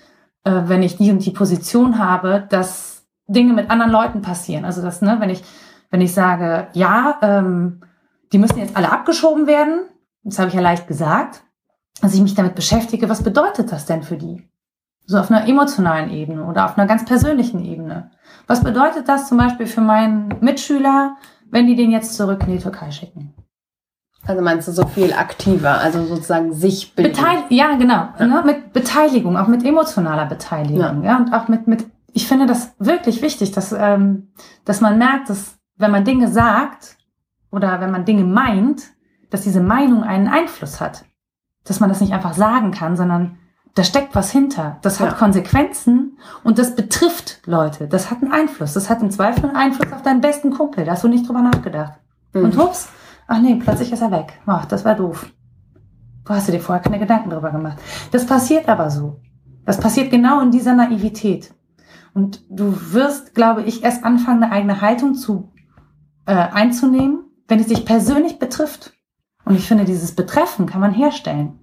wenn ich die und die Position habe, dass Dinge mit anderen Leuten passieren. Also das, ne, wenn ich sage, ja, die müssen jetzt alle abgeschoben werden, das habe ich ja leicht gesagt, dass ich mich damit beschäftige, was bedeutet das denn für die? So auf einer emotionalen Ebene oder auf einer ganz persönlichen Ebene. Was bedeutet das zum Beispiel für meinen Mitschüler, wenn die den jetzt zurück in die Türkei schicken? Also meinst du so viel aktiver, also sozusagen sich bilden? Ja, genau. Ja. Ne, mit Beteiligung, auch mit emotionaler Beteiligung. Ja, und auch mit ich finde das wirklich wichtig, dass man merkt, dass wenn man Dinge sagt oder wenn man Dinge meint, dass diese Meinung einen Einfluss hat. Dass man das nicht einfach sagen kann, sondern da steckt was hinter. Das hat Konsequenzen und das betrifft Leute. Das hat einen Einfluss. Das hat im Zweifel einen Einfluss auf deinen besten Kumpel. Da hast du nicht drüber nachgedacht. Und hups, ach nee, plötzlich ist er weg. Ach, das war doof. Du hast dir vorher keine Gedanken drüber gemacht. Das passiert aber so. Das passiert genau in dieser Naivität. Und du wirst, glaube ich, erst anfangen, eine eigene Haltung einzunehmen, wenn es dich persönlich betrifft. Und ich finde, dieses Betreffen kann man herstellen.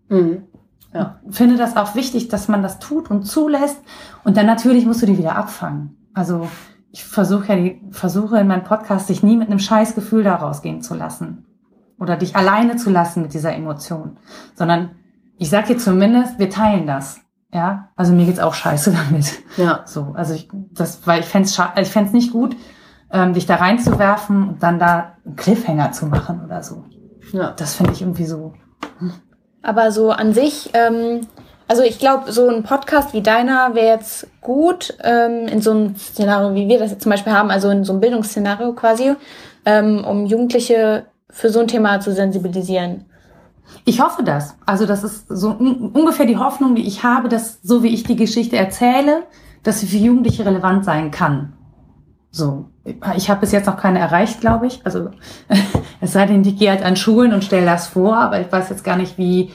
Ja. Ich finde das auch wichtig, dass man das tut und zulässt. Und dann natürlich musst du die wieder abfangen. Also ich versuche in meinem Podcast, dich nie mit einem Scheißgefühl da rausgehen zu lassen. Oder dich alleine zu lassen mit dieser Emotion. Sondern ich sag dir zumindest, wir teilen das. Ja, also mir geht's auch scheiße damit. Ja. So, also weil ich fänd's nicht gut, dich da reinzuwerfen und dann da einen Cliffhanger zu machen oder so. Ja. Das finde ich irgendwie so. Aber so an sich, also ich glaube, so ein Podcast wie deiner wäre jetzt gut in so einem Szenario, wie wir das jetzt zum Beispiel haben, also in so einem Bildungsszenario quasi, um Jugendliche für so ein Thema zu sensibilisieren. Ich hoffe das. Also das ist so ungefähr die Hoffnung, die ich habe, dass so wie ich die Geschichte erzähle, dass sie für Jugendliche relevant sein kann. So, ich habe bis jetzt noch keine erreicht, glaube ich. Also es sei denn, ich gehe halt an Schulen und stelle das vor, aber ich weiß jetzt gar nicht, wie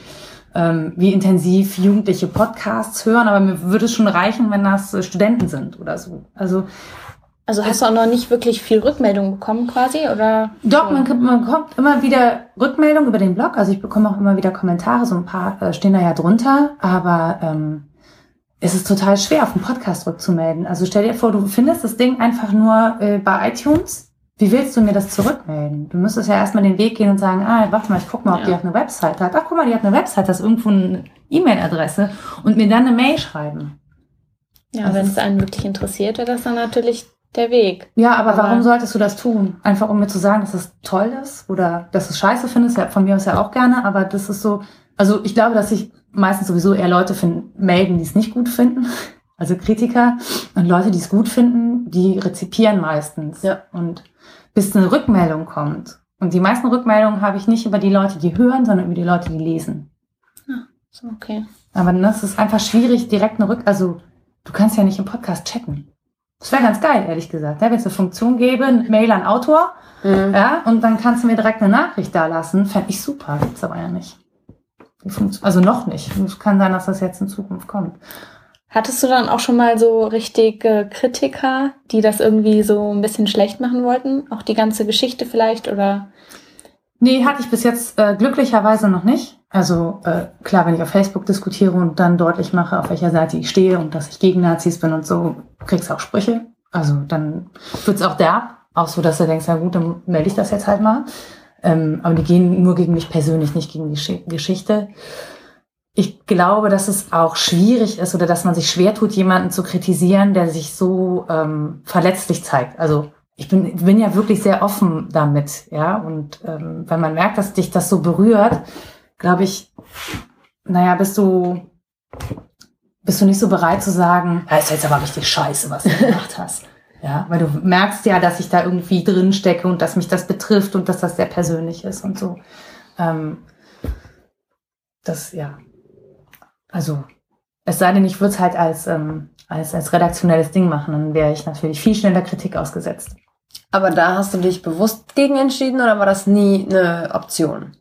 intensiv Jugendliche Podcasts hören, aber mir würde es schon reichen, wenn das Studenten sind oder so. Also hast du auch noch nicht wirklich viel Rückmeldung bekommen quasi, oder? Doch, man bekommt immer wieder Rückmeldung über den Blog. Also ich bekomme auch immer wieder Kommentare, so ein paar stehen da ja drunter, aber es ist total schwer, auf den Podcast rückzumelden. Also stell dir vor, du findest das Ding einfach nur bei iTunes. Wie willst du mir das zurückmelden? Du müsstest ja erstmal den Weg gehen und sagen, warte mal, ich guck mal, ob die auch eine Website hat. Ach, guck mal, die hat eine Website, das ist irgendwo eine E-Mail-Adresse und mir dann eine Mail schreiben. Ja, wenn es einen wirklich interessiert, wäre das dann natürlich der Weg. Ja, aber warum solltest du das tun? Einfach um mir zu sagen, dass es toll ist oder dass du es scheiße findest, ja, von mir aus ja auch gerne, aber das ist so, also ich glaube, dass sich meistens sowieso eher Leute melden, die es nicht gut finden, also Kritiker, und Leute, die es gut finden, die rezipieren meistens. Ja. Und bis eine Rückmeldung kommt. Und die meisten Rückmeldungen habe ich nicht über die Leute, die hören, sondern über die Leute, die lesen. Ja, so okay. Aber das ist einfach schwierig, direkt also du kannst ja nicht im Podcast chatten. Das wäre ganz geil, ehrlich gesagt. Ja, wenn es eine Funktion gäbe, eine Mail an Autor, ja, und dann kannst du mir direkt eine Nachricht da lassen, fände ich super. Gibt's aber ja nicht. Also noch nicht. Es kann sein, dass das jetzt in Zukunft kommt. Hattest du dann auch schon mal so richtige Kritiker, die das irgendwie so ein bisschen schlecht machen wollten? Auch die ganze Geschichte vielleicht, oder? Nee, hatte ich bis jetzt glücklicherweise noch nicht. Also klar, wenn ich auf Facebook diskutiere und dann deutlich mache, auf welcher Seite ich stehe und dass ich gegen Nazis bin und so, kriegst du auch Sprüche. Also dann wird's auch derb. Auch so, dass du denkst, na gut, dann melde ich das jetzt halt mal. Aber die gehen nur gegen mich persönlich, nicht gegen die Geschichte. Ich glaube, dass es auch schwierig ist oder dass man sich schwer tut, jemanden zu kritisieren, der sich so verletzlich zeigt. Also ich bin ja wirklich sehr offen damit, ja. Und wenn man merkt, dass dich das so berührt, glaube ich, bist du nicht so bereit zu sagen, ja, ist jetzt aber richtig scheiße, was du gemacht hast. Ja, weil du merkst ja, dass ich da irgendwie drin stecke und dass mich das betrifft und dass das sehr persönlich ist und so. Also, es sei denn, ich würde es halt als redaktionelles Ding machen, dann wäre ich natürlich viel schneller Kritik ausgesetzt. Aber da hast du dich bewusst gegen entschieden oder war das nie eine Option?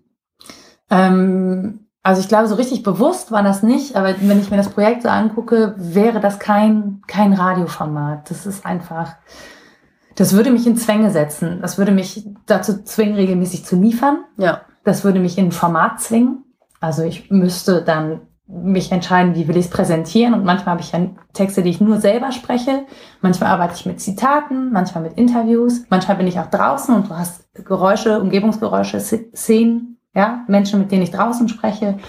Also ich glaube, so richtig bewusst war das nicht, aber wenn ich mir das Projekt so angucke, wäre das kein Radioformat. Das ist einfach, das würde mich in Zwänge setzen. Das würde mich dazu zwingen, regelmäßig zu liefern. Ja. Das würde mich in ein Format zwingen. Also ich müsste dann mich entscheiden, wie will ich es präsentieren. Und manchmal habe ich ja Texte, die ich nur selber spreche. Manchmal arbeite ich mit Zitaten, manchmal mit Interviews. Manchmal bin ich auch draußen und du hast Geräusche, Umgebungsgeräusche, Szenen, ja, Menschen, mit denen ich draußen spreche.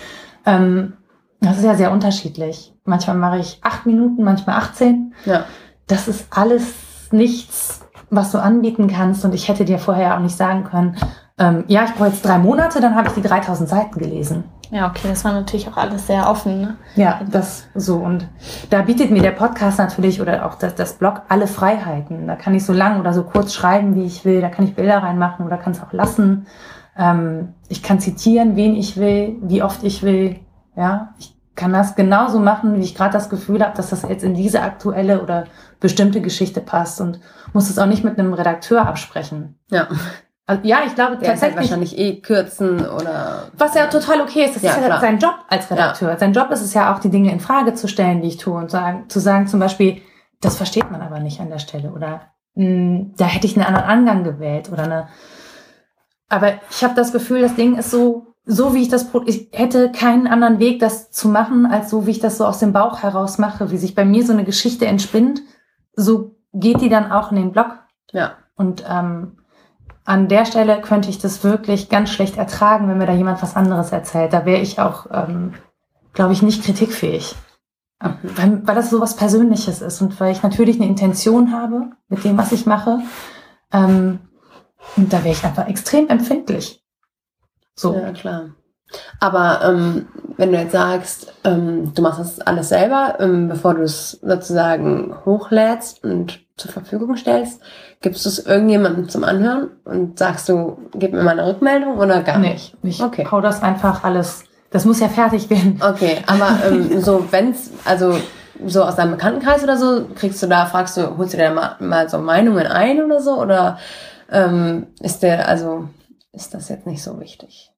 Das ist ja sehr unterschiedlich. Manchmal mache ich 8 Minuten, manchmal 18. Ja. Das ist alles nichts, was du anbieten kannst. Und ich hätte dir vorher auch nicht sagen können, ja, ich brauche jetzt 3 Monate, dann habe ich die 3000 Seiten gelesen. Ja, okay, das war natürlich auch alles sehr offen, ne? Ja, das so. Und da bietet mir der Podcast natürlich oder auch das Blog alle Freiheiten. Da kann ich so lang oder so kurz schreiben, wie ich will. Da kann ich Bilder reinmachen oder kann es auch lassen. Ich kann zitieren, wen ich will, wie oft ich will. Ja, ich kann das genauso machen, wie ich gerade das Gefühl habe, dass das jetzt in diese aktuelle oder bestimmte Geschichte passt und muss es auch nicht mit einem Redakteur absprechen. Ja. Also, ja, ich glaube Der tatsächlich. halt wahrscheinlich kürzen oder... Was ja total okay ist, das ist ja klar. sein Job als Redakteur. Ja. Sein Job ist es ja auch, die Dinge in Frage zu stellen, die ich tue und zu sagen zum Beispiel, das versteht man aber nicht an der Stelle oder da hätte ich einen anderen Angang gewählt oder aber ich habe das Gefühl, das Ding ist so wie ich hätte keinen anderen Weg, das zu machen, als so, wie ich das so aus dem Bauch heraus mache, wie sich bei mir so eine Geschichte entspinnt, so geht die dann auch in den Blog. Ja. Und an der Stelle könnte ich das wirklich ganz schlecht ertragen, wenn mir da jemand was anderes erzählt. Da wäre ich auch, glaube ich, nicht kritikfähig. Weil das so was Persönliches ist und weil ich natürlich eine Intention habe mit dem, was ich mache. Und da wäre ich einfach extrem empfindlich. So. Ja, klar. Aber wenn du jetzt sagst, du machst das alles selber, bevor du es sozusagen hochlädst und zur Verfügung stellst, gibst du es irgendjemandem zum Anhören und sagst du, gib mir mal eine Rückmeldung oder gar nicht? Ich hau das einfach alles, das muss ja fertig werden. Okay, aber so wenn's, also so aus deinem Bekanntenkreis oder so, holst du dir mal so Meinungen ein oder so, oder ist das jetzt nicht so wichtig?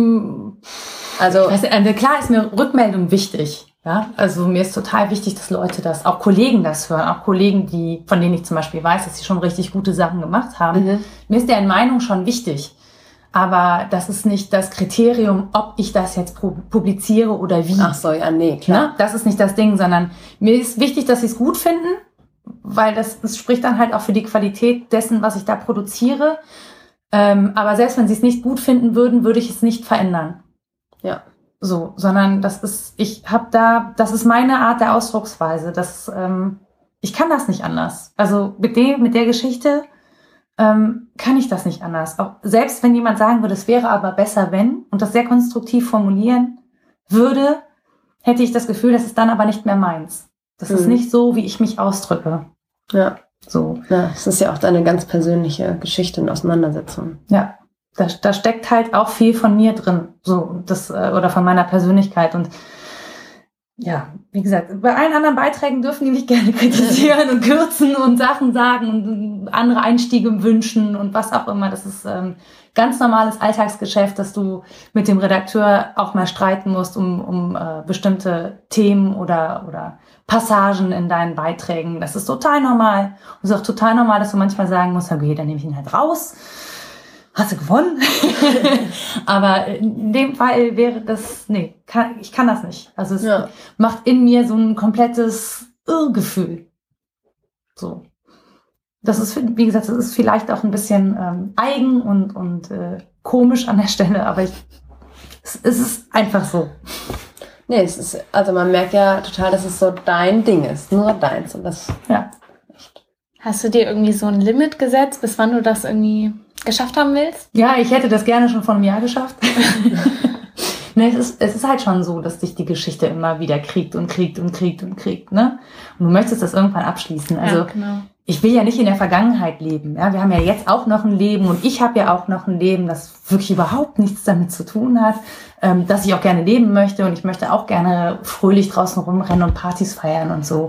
Also klar ist mir Rückmeldung wichtig. Ja, also mir ist total wichtig, dass Leute auch Kollegen das hören, auch Kollegen, von denen ich zum Beispiel weiß, dass sie schon richtig gute Sachen gemacht haben. Mhm. Mir ist deren Meinung schon wichtig. Aber das ist nicht das Kriterium, ob ich das jetzt publiziere oder wie. Ach so, ja, nee, klar. Ne? Das ist nicht das Ding, sondern mir ist wichtig, dass sie es gut finden, weil das spricht dann halt auch für die Qualität dessen, was ich da produziere. Aber selbst wenn sie es nicht gut finden würden, würde ich es nicht verändern. Ja. So, sondern das ist meine Art der Ausdrucksweise. Ich kann das nicht anders. Also mit der Geschichte kann ich das nicht anders. Auch selbst wenn jemand sagen würde, es wäre aber besser, wenn, und das sehr konstruktiv formulieren würde, hätte ich das Gefühl, das ist dann aber nicht mehr meins. Das ist nicht so, wie ich mich ausdrücke. Ja. So. Ja, es ist ja auch deine ganz persönliche Geschichte und Auseinandersetzung. Ja. Da steckt halt auch viel von mir drin, so oder von meiner Persönlichkeit. Und ja, wie gesagt, bei allen anderen Beiträgen dürfen die mich gerne kritisieren und kürzen und Sachen sagen und andere Einstiege wünschen und was auch immer. Das ist ganz normales Alltagsgeschäft, dass du mit dem Redakteur auch mal streiten musst um bestimmte Themen oder Passagen in deinen Beiträgen. Das ist total normal. Und es ist auch total normal, dass du manchmal sagen musst, okay, dann nehme ich ihn halt raus. Hast du gewonnen? Aber in dem Fall wäre das, ich kann das nicht. Also es macht in mir so ein komplettes Irrgefühl. So. Das ist, wie gesagt, das ist vielleicht auch ein bisschen eigen und komisch an der Stelle, aber es ist einfach so. Nee, also man merkt ja total, dass es so dein Ding ist, nur deins. Und das, ja. Hast du dir irgendwie so ein Limit gesetzt, bis wann du das irgendwie geschafft haben willst? Ja, ich hätte das gerne schon vor einem Jahr geschafft. Es ist halt schon so, dass dich die Geschichte immer wieder kriegt, ne? Und du möchtest das irgendwann abschließen. Also ja, genau. Ich will ja nicht in der Vergangenheit leben. Ja? Wir haben ja jetzt auch noch ein Leben und ich habe ja auch noch ein Leben, das wirklich überhaupt nichts damit zu tun hat, dass ich auch gerne leben möchte und ich möchte auch gerne fröhlich draußen rumrennen und Partys feiern und so.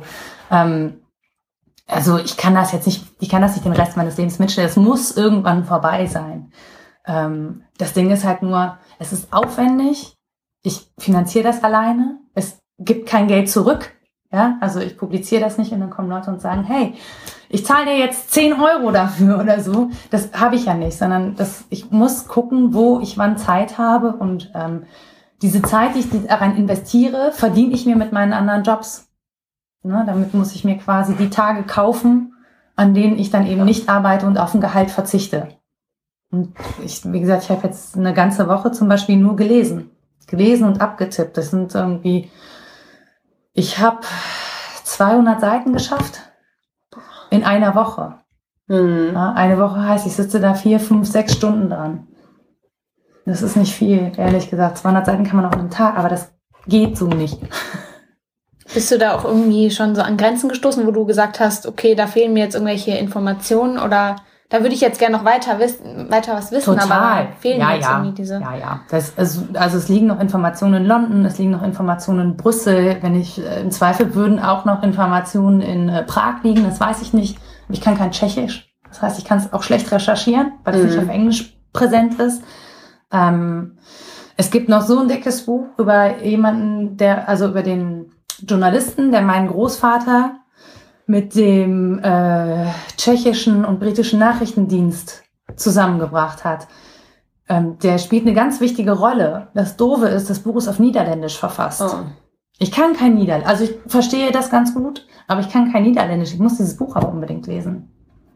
Also ich kann das nicht den Rest meines Lebens mitstellen. Es muss irgendwann vorbei sein. Das Ding ist halt nur, es ist aufwendig. Ich finanziere das alleine. Es gibt kein Geld zurück. Ja, also ich publiziere das nicht und dann kommen Leute und sagen, hey, ich zahle dir jetzt 10 € dafür oder so. Das habe ich ja nicht, sondern ich muss gucken, wo ich wann Zeit habe und diese Zeit, die ich daran investiere, verdiene ich mir mit meinen anderen Jobs. Ne, damit muss ich mir quasi die Tage kaufen, an denen ich dann eben nicht arbeite und auf ein Gehalt verzichte. Und wie gesagt, ich habe jetzt eine ganze Woche zum Beispiel nur gelesen und abgetippt. Das sind irgendwie, ich habe 200 Seiten geschafft in einer Woche. Ja, eine Woche heißt, ich sitze da 4, 5, 6 Stunden dran. Das ist nicht viel, ehrlich gesagt. 200 Seiten kann man auch in einem Tag, aber das geht so nicht. Bist du da auch irgendwie schon so an Grenzen gestoßen, wo du gesagt hast, okay, da fehlen mir jetzt irgendwelche Informationen oder da würde ich jetzt gerne noch weiter was wissen, Total. aber fehlen mir jetzt irgendwie diese... Ja. Also es liegen noch Informationen in London, es liegen noch Informationen in Brüssel. Wenn ich im Zweifel würden auch noch Informationen in Prag liegen, das weiß ich nicht. Ich kann kein Tschechisch. Das heißt, ich kann es auch schlecht recherchieren, weil es nicht auf Englisch präsent ist. Es gibt noch so ein dickes Buch über jemanden, über den Journalisten, der meinen Großvater mit dem tschechischen und britischen Nachrichtendienst zusammengebracht hat. Der spielt eine ganz wichtige Rolle. Das Doofe ist, das Buch ist auf Niederländisch verfasst. Oh. Ich kann kein Niederländisch. Also ich verstehe das ganz gut, aber ich kann kein Niederländisch. Ich muss dieses Buch aber unbedingt lesen.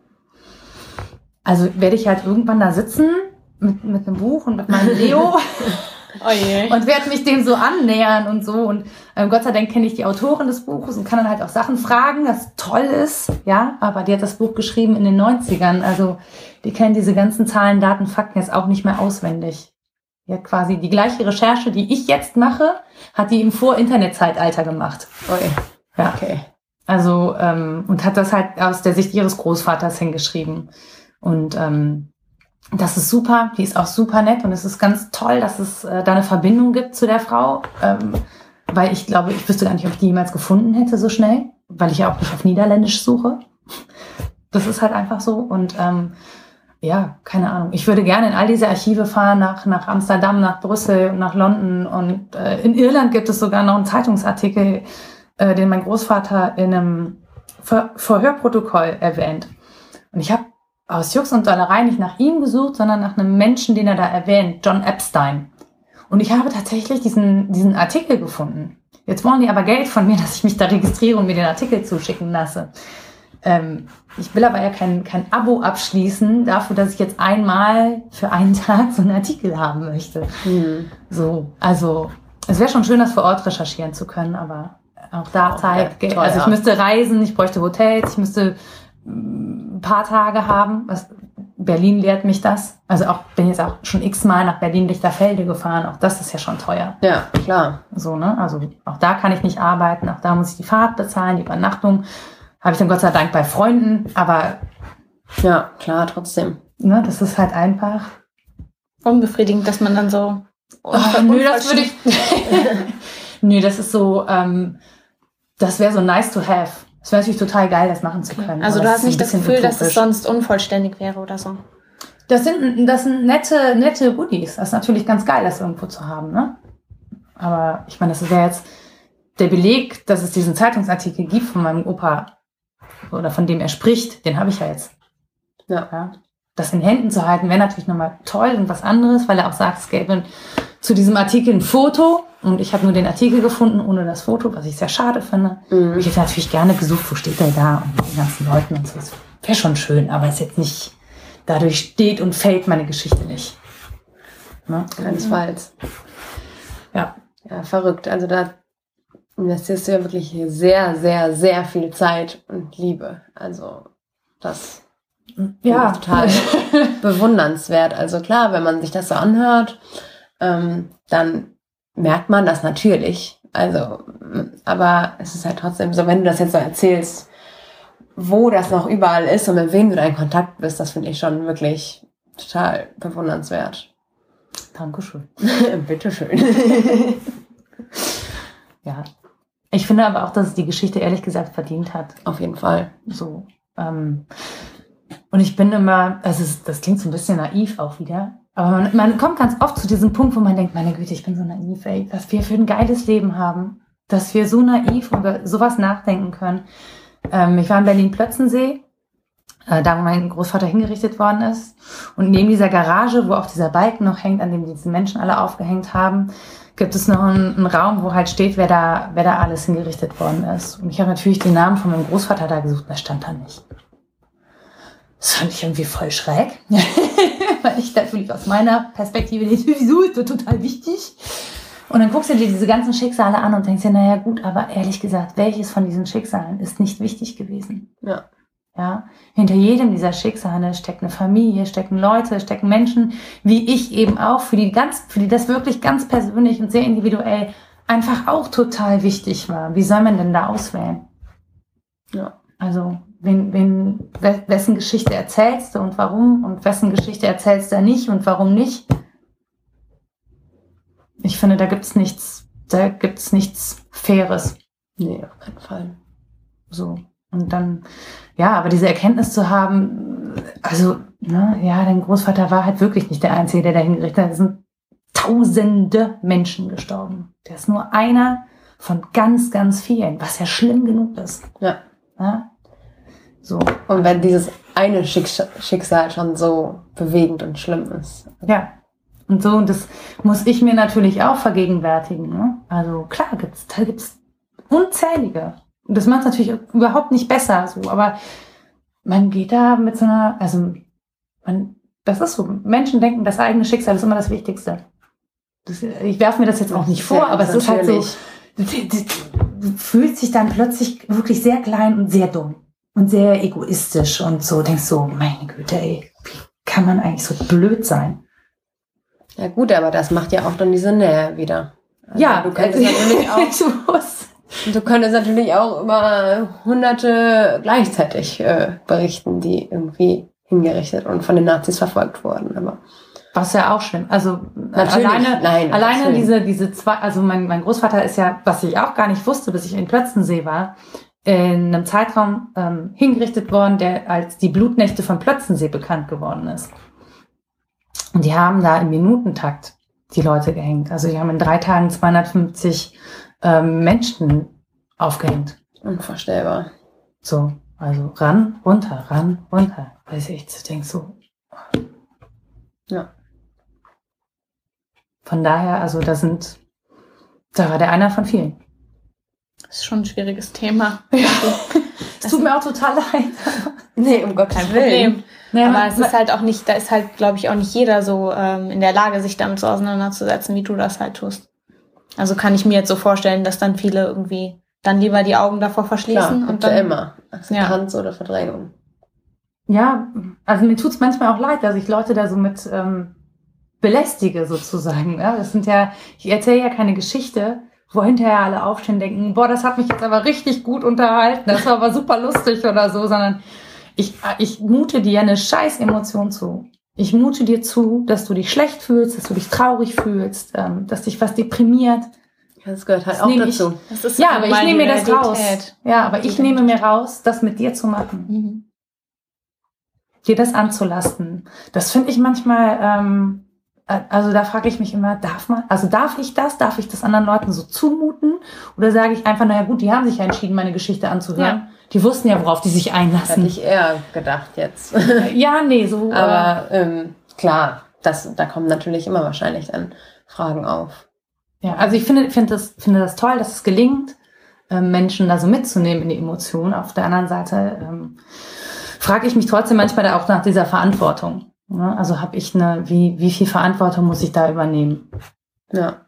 Also werde ich halt irgendwann da sitzen mit einem Buch und mit meinem Leo oh je. Und werde mich dem so annähern und so. Und Gott sei Dank kenne ich die Autorin des Buches und kann dann halt auch Sachen fragen, das toll ist. Ja, aber die hat das Buch geschrieben in den 90ern. Also die kennt diese ganzen Zahlen, Daten, Fakten jetzt auch nicht mehr auswendig. Die hat quasi die gleiche Recherche, die ich jetzt mache, hat die im Vor-Internet-Zeitalter gemacht. Ui. Ja. Okay. Also, und hat das halt aus der Sicht ihres Großvaters hingeschrieben. Und das ist super, die ist auch super nett und es ist ganz toll, dass es da eine Verbindung gibt zu der Frau, weil ich glaube, ich wüsste gar nicht, ob ich die jemals gefunden hätte so schnell, weil ich ja auch nicht auf Niederländisch suche. Das ist halt einfach so und ja, keine Ahnung. Ich würde gerne in all diese Archive fahren, nach Amsterdam, nach Brüssel, nach London und in Irland gibt es sogar noch einen Zeitungsartikel, den mein Großvater in einem Verhörprotokoll erwähnt. Und ich habe aus Jux und Dollerei nicht nach ihm gesucht, sondern nach einem Menschen, den er da erwähnt, John Epstein. Und ich habe tatsächlich diesen Artikel gefunden. Jetzt wollen die aber Geld von mir, dass ich mich da registriere und mir den Artikel zuschicken lasse. Ich will aber ja kein Abo abschließen dafür, dass ich jetzt einmal für einen Tag so einen Artikel haben möchte. So, also es wäre schon schön, das vor Ort recherchieren zu können, aber auch da Zeit, Geld. Also ich müsste reisen, ich bräuchte Hotels, ich müsste ein paar Tage haben. Berlin lehrt mich das. Also auch bin jetzt auch schon x-mal nach Berlin-Lichterfelde gefahren. Auch das ist ja schon teuer. Ja, klar. So, ne? Also auch da kann ich nicht arbeiten. Auch da muss ich die Fahrt bezahlen, die Übernachtung. Habe ich dann Gott sei Dank bei Freunden. Aber ja, klar, trotzdem. Ne, das ist halt einfach unbefriedigend, dass man dann so... nö, das würde ich... Nö, das ist so... das wäre so nice to have. Es wäre natürlich total geil, das machen zu können. Also du hast nicht das Gefühl, dass es sonst unvollständig wäre oder so? Das sind nette Goodies. Das ist natürlich ganz geil, das irgendwo zu haben, ne? Aber ich meine, das wäre jetzt der Beleg, dass es diesen Zeitungsartikel gibt von meinem Opa oder von dem er spricht, den habe ich ja jetzt. Ja. Das in Händen zu halten, wäre natürlich nochmal toll und was anderes, weil er auch sagt, es gäbe zu diesem Artikel ein Foto. Und ich habe nur den Artikel gefunden, ohne das Foto, was ich sehr schade finde. Ich hätte natürlich gerne gesucht, wo steht der da und mit den ganzen Leuten und so. Das wäre schon schön, aber es ist jetzt nicht, dadurch steht und fällt meine Geschichte nicht. Ne? Keinesfalls. Ja. Ja, verrückt. Also da investierst du ja wirklich sehr, sehr, sehr viel Zeit und Liebe. Also das ist total bewundernswert. Also klar, wenn man sich das so anhört, dann merkt man das natürlich. Also, aber es ist halt trotzdem so, wenn du das jetzt so erzählst, wo das noch überall ist und mit wem du da in Kontakt bist, das finde ich schon wirklich total bewundernswert. Dankeschön. Bitteschön. Ja. Ich finde aber auch, dass es die Geschichte ehrlich gesagt verdient hat. Auf jeden Fall. So. Und ich bin immer, das klingt so ein bisschen naiv auch wieder, aber man kommt ganz oft zu diesem Punkt, wo man denkt, meine Güte, ich bin so naiv, ey, was wir für ein geiles Leben haben, dass wir so naiv über sowas nachdenken können. Ich war in Berlin-Plötzensee da wo mein Großvater hingerichtet worden ist. Und neben dieser Garage, wo auch dieser Balken noch hängt, an dem diese Menschen alle aufgehängt haben, gibt es noch einen Raum, wo halt steht, wer da alles hingerichtet worden ist. Und ich habe natürlich den Namen von meinem Großvater da gesucht, und der stand da nicht. Das fand ich irgendwie voll schräg, weil ich natürlich aus meiner Perspektive denke, wieso ist das total wichtig? Und dann guckst du dir diese ganzen Schicksale an und denkst dir, naja gut, aber ehrlich gesagt, welches von diesen Schicksalen ist nicht wichtig gewesen? Ja. Ja, hinter jedem dieser Schicksale steckt eine Familie, stecken Leute, stecken Menschen, wie ich eben auch, für die das wirklich ganz persönlich und sehr individuell einfach auch total wichtig war. Wie soll man denn da auswählen? Ja. Also, wessen Geschichte erzählst du und warum und wessen Geschichte erzählst du nicht und warum nicht? Ich finde, da gibt's nichts Faires. Nee, auf keinen Fall. So. Und dann, ja, aber diese Erkenntnis zu haben, also, ne, ja, dein Großvater war halt wirklich nicht der Einzige, der da hingerichtet hat. Es sind tausende Menschen gestorben. Der ist nur einer von ganz, ganz vielen, was ja schlimm genug ist. Ja. Ja? So. Und wenn dieses eine Schicksal schon so bewegend und schlimm ist. Ja. Und so, und das muss ich mir natürlich auch vergegenwärtigen. Ne? Also klar, da gibt's unzählige. Und das macht es natürlich überhaupt nicht besser, so, aber man geht da mit so einer, das ist so, Menschen denken, das eigene Schicksal ist immer das Wichtigste. Ich werfe mir das jetzt auch nicht vor, aber es ist halt so, du fühlst dich dann plötzlich wirklich sehr klein und sehr dumm und sehr egoistisch und so, denkst so, meine Güte, ey, wie kann man eigentlich so blöd sein? Ja gut, aber das macht ja auch dann diese Nähe wieder. Also ja, du könntest natürlich auch über Hunderte gleichzeitig berichten, die irgendwie hingerichtet und von den Nazis verfolgt wurden. Aber was ja auch schlimm. Also natürlich, alleine diese zwei, also mein Großvater ist ja, was ich auch gar nicht wusste, bis ich in Plötzensee war, in einem Zeitraum hingerichtet worden, der als die Blutnächte von Plötzensee bekannt geworden ist. Und die haben da im Minutentakt die Leute gehängt. Also die haben in 3 Tagen 250 Menschen aufgehängt. Unvorstellbar. So, also ran, runter. Weiß ich, ich denke so. Ja. Von daher, also da war der einer von vielen. Das ist schon ein schwieriges Thema. Es tut mir auch total leid. Nee, um Gottes Willen. Naja, aber es ist halt auch nicht, da ist halt, glaube ich, auch nicht jeder so in der Lage, sich damit so auseinanderzusetzen, wie du das halt tust. Also kann ich mir jetzt so vorstellen, dass dann viele irgendwie dann lieber die Augen davor verschließen. Klar, und dann immer. Akzeptanz oder Verdrängung. Ja, also mir tut's manchmal auch leid, dass ich Leute da so mit belästige sozusagen. Ja? Das sind ja, ich erzähle ja keine Geschichte, wo hinterher alle aufstehen und denken, boah, das hat mich jetzt aber richtig gut unterhalten, das war aber super lustig oder so, sondern ich mute dir eine scheiß Emotion zu. Ich mute dir zu, dass du dich schlecht fühlst, dass du dich traurig fühlst, dass dich was deprimiert. Das gehört halt auch dazu. Ja, aber ich nehme mir das raus. Ja, aber ich nehme mir raus, das mit dir zu machen. Mhm. Dir das anzulasten. Das finde ich manchmal, also da frage ich mich immer, darf ich das anderen Leuten so zumuten? Oder sage ich einfach, naja gut, die haben sich ja entschieden, meine Geschichte anzuhören. Ja. Die wussten ja, worauf die sich einlassen. Hätte ich eher gedacht jetzt. Ja, nee, so. Aber klar, da kommen natürlich immer wahrscheinlich dann Fragen auf. Ja, also ich finde das toll, dass es gelingt, Menschen da so mitzunehmen in die Emotionen. Auf der anderen Seite frage ich mich trotzdem manchmal da auch nach dieser Verantwortung. Ja, also habe ich wie viel Verantwortung muss ich da übernehmen? Ja.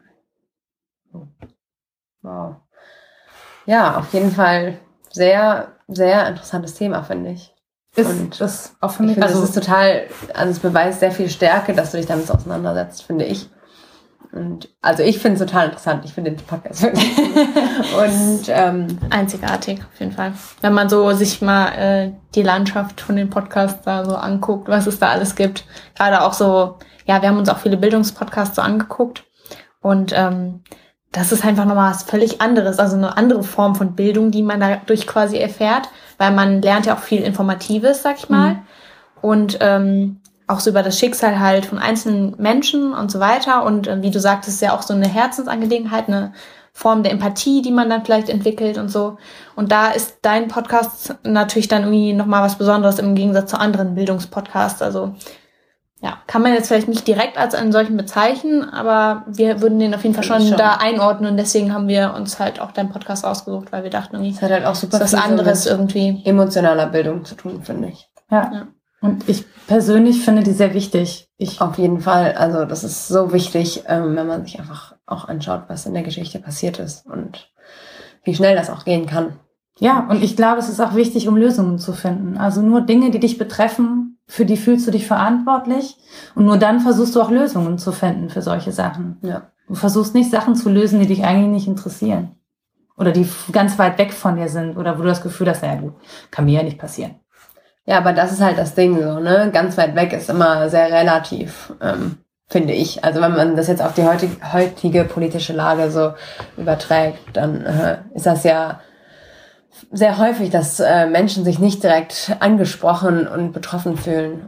Wow. Ja, auf jeden Fall sehr, sehr interessantes Thema, finde ich. Ist das auch für mich? Ich finde, es ist total, also es beweist sehr viel Stärke, dass du dich damit auseinandersetzt, finde ich. Und also ich finde es total interessant. Ich finde den Podcast wirklich und einzigartig auf jeden Fall. Wenn man so sich mal die Landschaft von den Podcasts da so anguckt, was es da alles gibt. Gerade auch so, ja, wir haben uns auch viele Bildungspodcasts so angeguckt und das ist einfach nochmal was völlig anderes, also eine andere Form von Bildung, die man dadurch quasi erfährt, weil man lernt ja auch viel Informatives, sag ich mal. Und auch so über das Schicksal halt von einzelnen Menschen und so weiter. Und wie du sagtest, ist ja auch so eine Herzensangelegenheit, eine Form der Empathie, die man dann vielleicht entwickelt und so. Und da ist dein Podcast natürlich dann irgendwie nochmal was Besonderes im Gegensatz zu anderen Bildungspodcasts. Also ja, kann man jetzt vielleicht nicht direkt als einen solchen bezeichnen, aber wir würden den auf jeden Fall schon da einordnen. Und deswegen haben wir uns halt auch deinen Podcast ausgesucht, weil wir dachten, irgendwie, das hat halt auch super was anderes irgendwie. Emotionaler Bildung zu tun, finde ich. Ja. Und ich persönlich finde die sehr wichtig. Auf jeden Fall. Also das ist so wichtig, wenn man sich einfach auch anschaut, was in der Geschichte passiert ist und wie schnell das auch gehen kann. Ja, und ich glaube, es ist auch wichtig, um Lösungen zu finden. Also nur Dinge, die dich betreffen, für die fühlst du dich verantwortlich. Und nur dann versuchst du auch Lösungen zu finden für solche Sachen. Ja. Du versuchst nicht Sachen zu lösen, die dich eigentlich nicht interessieren. Oder die ganz weit weg von dir sind. Oder wo du das Gefühl hast, naja gut, kann mir ja nicht passieren. Ja, aber das ist halt das Ding so, ne? Ganz weit weg ist immer sehr relativ, finde ich. Also wenn man das jetzt auf die heutige politische Lage so überträgt, dann ist das ja sehr häufig, dass Menschen sich nicht direkt angesprochen und betroffen fühlen.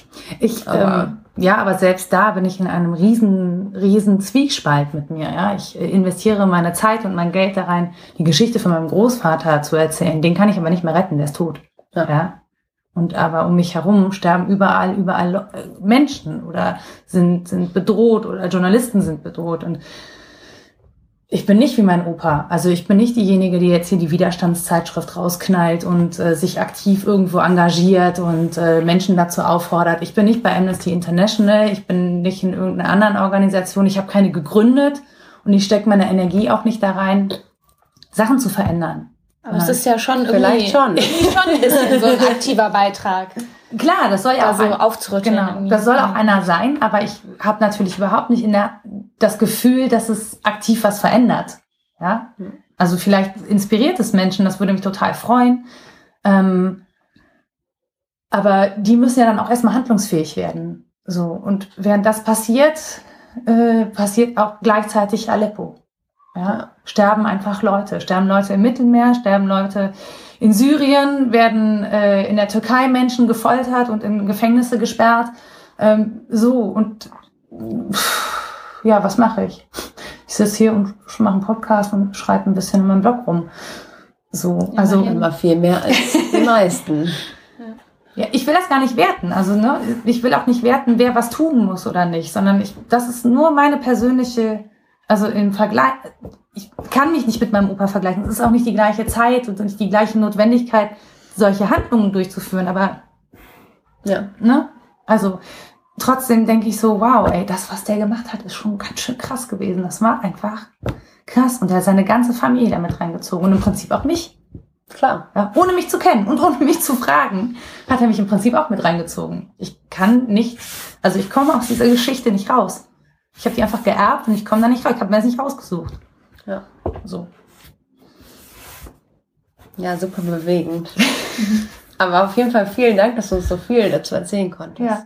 Aber selbst da bin ich in einem riesen Zwiespalt mit mir. Ja, ich investiere meine Zeit und mein Geld da rein, die Geschichte von meinem Großvater zu erzählen. Den kann ich aber nicht mehr retten, der ist tot. Ja. Und aber um mich herum sterben überall Menschen oder sind bedroht oder Journalisten sind bedroht. Und ich bin nicht wie mein Opa. Also ich bin nicht diejenige, die jetzt hier die Widerstandszeitschrift rausknallt und sich aktiv irgendwo engagiert und Menschen dazu auffordert. Ich bin nicht bei Amnesty International. Ich bin nicht in irgendeiner anderen Organisation. Ich habe keine gegründet und ich stecke meine Energie auch nicht da rein, Sachen zu verändern. Aber es ist ja schon irgendwie... Vielleicht schon. Schon ein bisschen so ein aktiver Beitrag. Klar, das soll ja also auch aufzurütteln. Genau, irgendwie. das soll auch einer sein, aber ich habe natürlich überhaupt nicht das Gefühl, dass es aktiv was verändert. Ja, also vielleicht inspiriert es Menschen, das würde mich total freuen. Aber die müssen ja dann auch erstmal handlungsfähig werden. So, und während das passiert, passiert auch gleichzeitig Aleppo. Ja, sterben Leute im Mittelmeer, sterben Leute in Syrien, werden in der Türkei Menschen gefoltert und in Gefängnisse gesperrt. Was mache ich? Ich sitze hier und mache einen Podcast und schreibe ein bisschen in meinem Blog rum. So, also immer viel mehr als die meisten. Ja, ich will das gar nicht werten. Also, ich will auch nicht werten, wer was tun muss oder nicht, sondern das ist nur meine persönliche, also im Vergleich, ich kann mich nicht mit meinem Opa vergleichen. Es ist auch nicht die gleiche Zeit und nicht die gleiche Notwendigkeit, solche Handlungen durchzuführen, aber, ja, ne? Also, trotzdem denke ich so, wow, ey, das, was der gemacht hat, ist schon ganz schön krass gewesen. Das war einfach krass. Und er hat seine ganze Familie damit reingezogen und im Prinzip auch mich. Klar. Ja, ohne mich zu kennen und ohne mich zu fragen, hat er mich im Prinzip auch mit reingezogen. Ich komme aus dieser Geschichte nicht raus. Ich habe die einfach geerbt und ich komme da nicht raus. Ich habe mir das nicht rausgesucht. Ja. So. Ja, super bewegend. Aber auf jeden Fall vielen Dank, dass du uns so viel dazu erzählen konntest. Ja.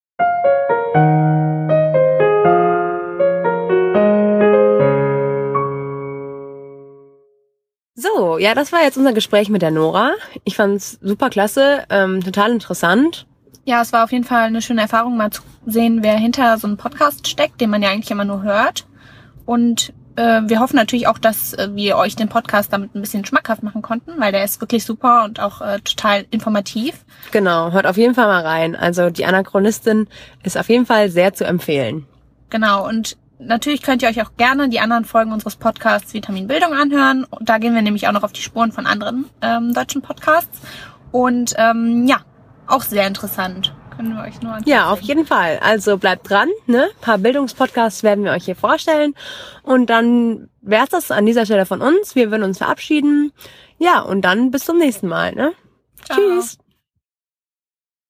So, ja, das war jetzt unser Gespräch mit der Nora. Ich fand's super klasse, total interessant. Ja, es war auf jeden Fall eine schöne Erfahrung, mal zu sehen, wer hinter so einem Podcast steckt, den man ja eigentlich immer nur hört. Und wir hoffen natürlich auch, dass wir euch den Podcast damit ein bisschen schmackhaft machen konnten, weil der ist wirklich super und auch total informativ. Genau, hört auf jeden Fall mal rein. Also die Anachronistin ist auf jeden Fall sehr zu empfehlen. Genau, und natürlich könnt ihr euch auch gerne die anderen Folgen unseres Podcasts Vitamin Bildung anhören. Und da gehen wir nämlich auch noch auf die Spuren von anderen deutschen Podcasts. Und auch sehr interessant. Können wir euch nur anschauen. Ja, auf jeden Fall. Also bleibt dran, ne? Ein paar Bildungspodcasts werden wir euch hier vorstellen. Und dann wär's das an dieser Stelle von uns. Wir würden uns verabschieden. Ja, und dann bis zum nächsten Mal, ne? Ciao. Tschüss.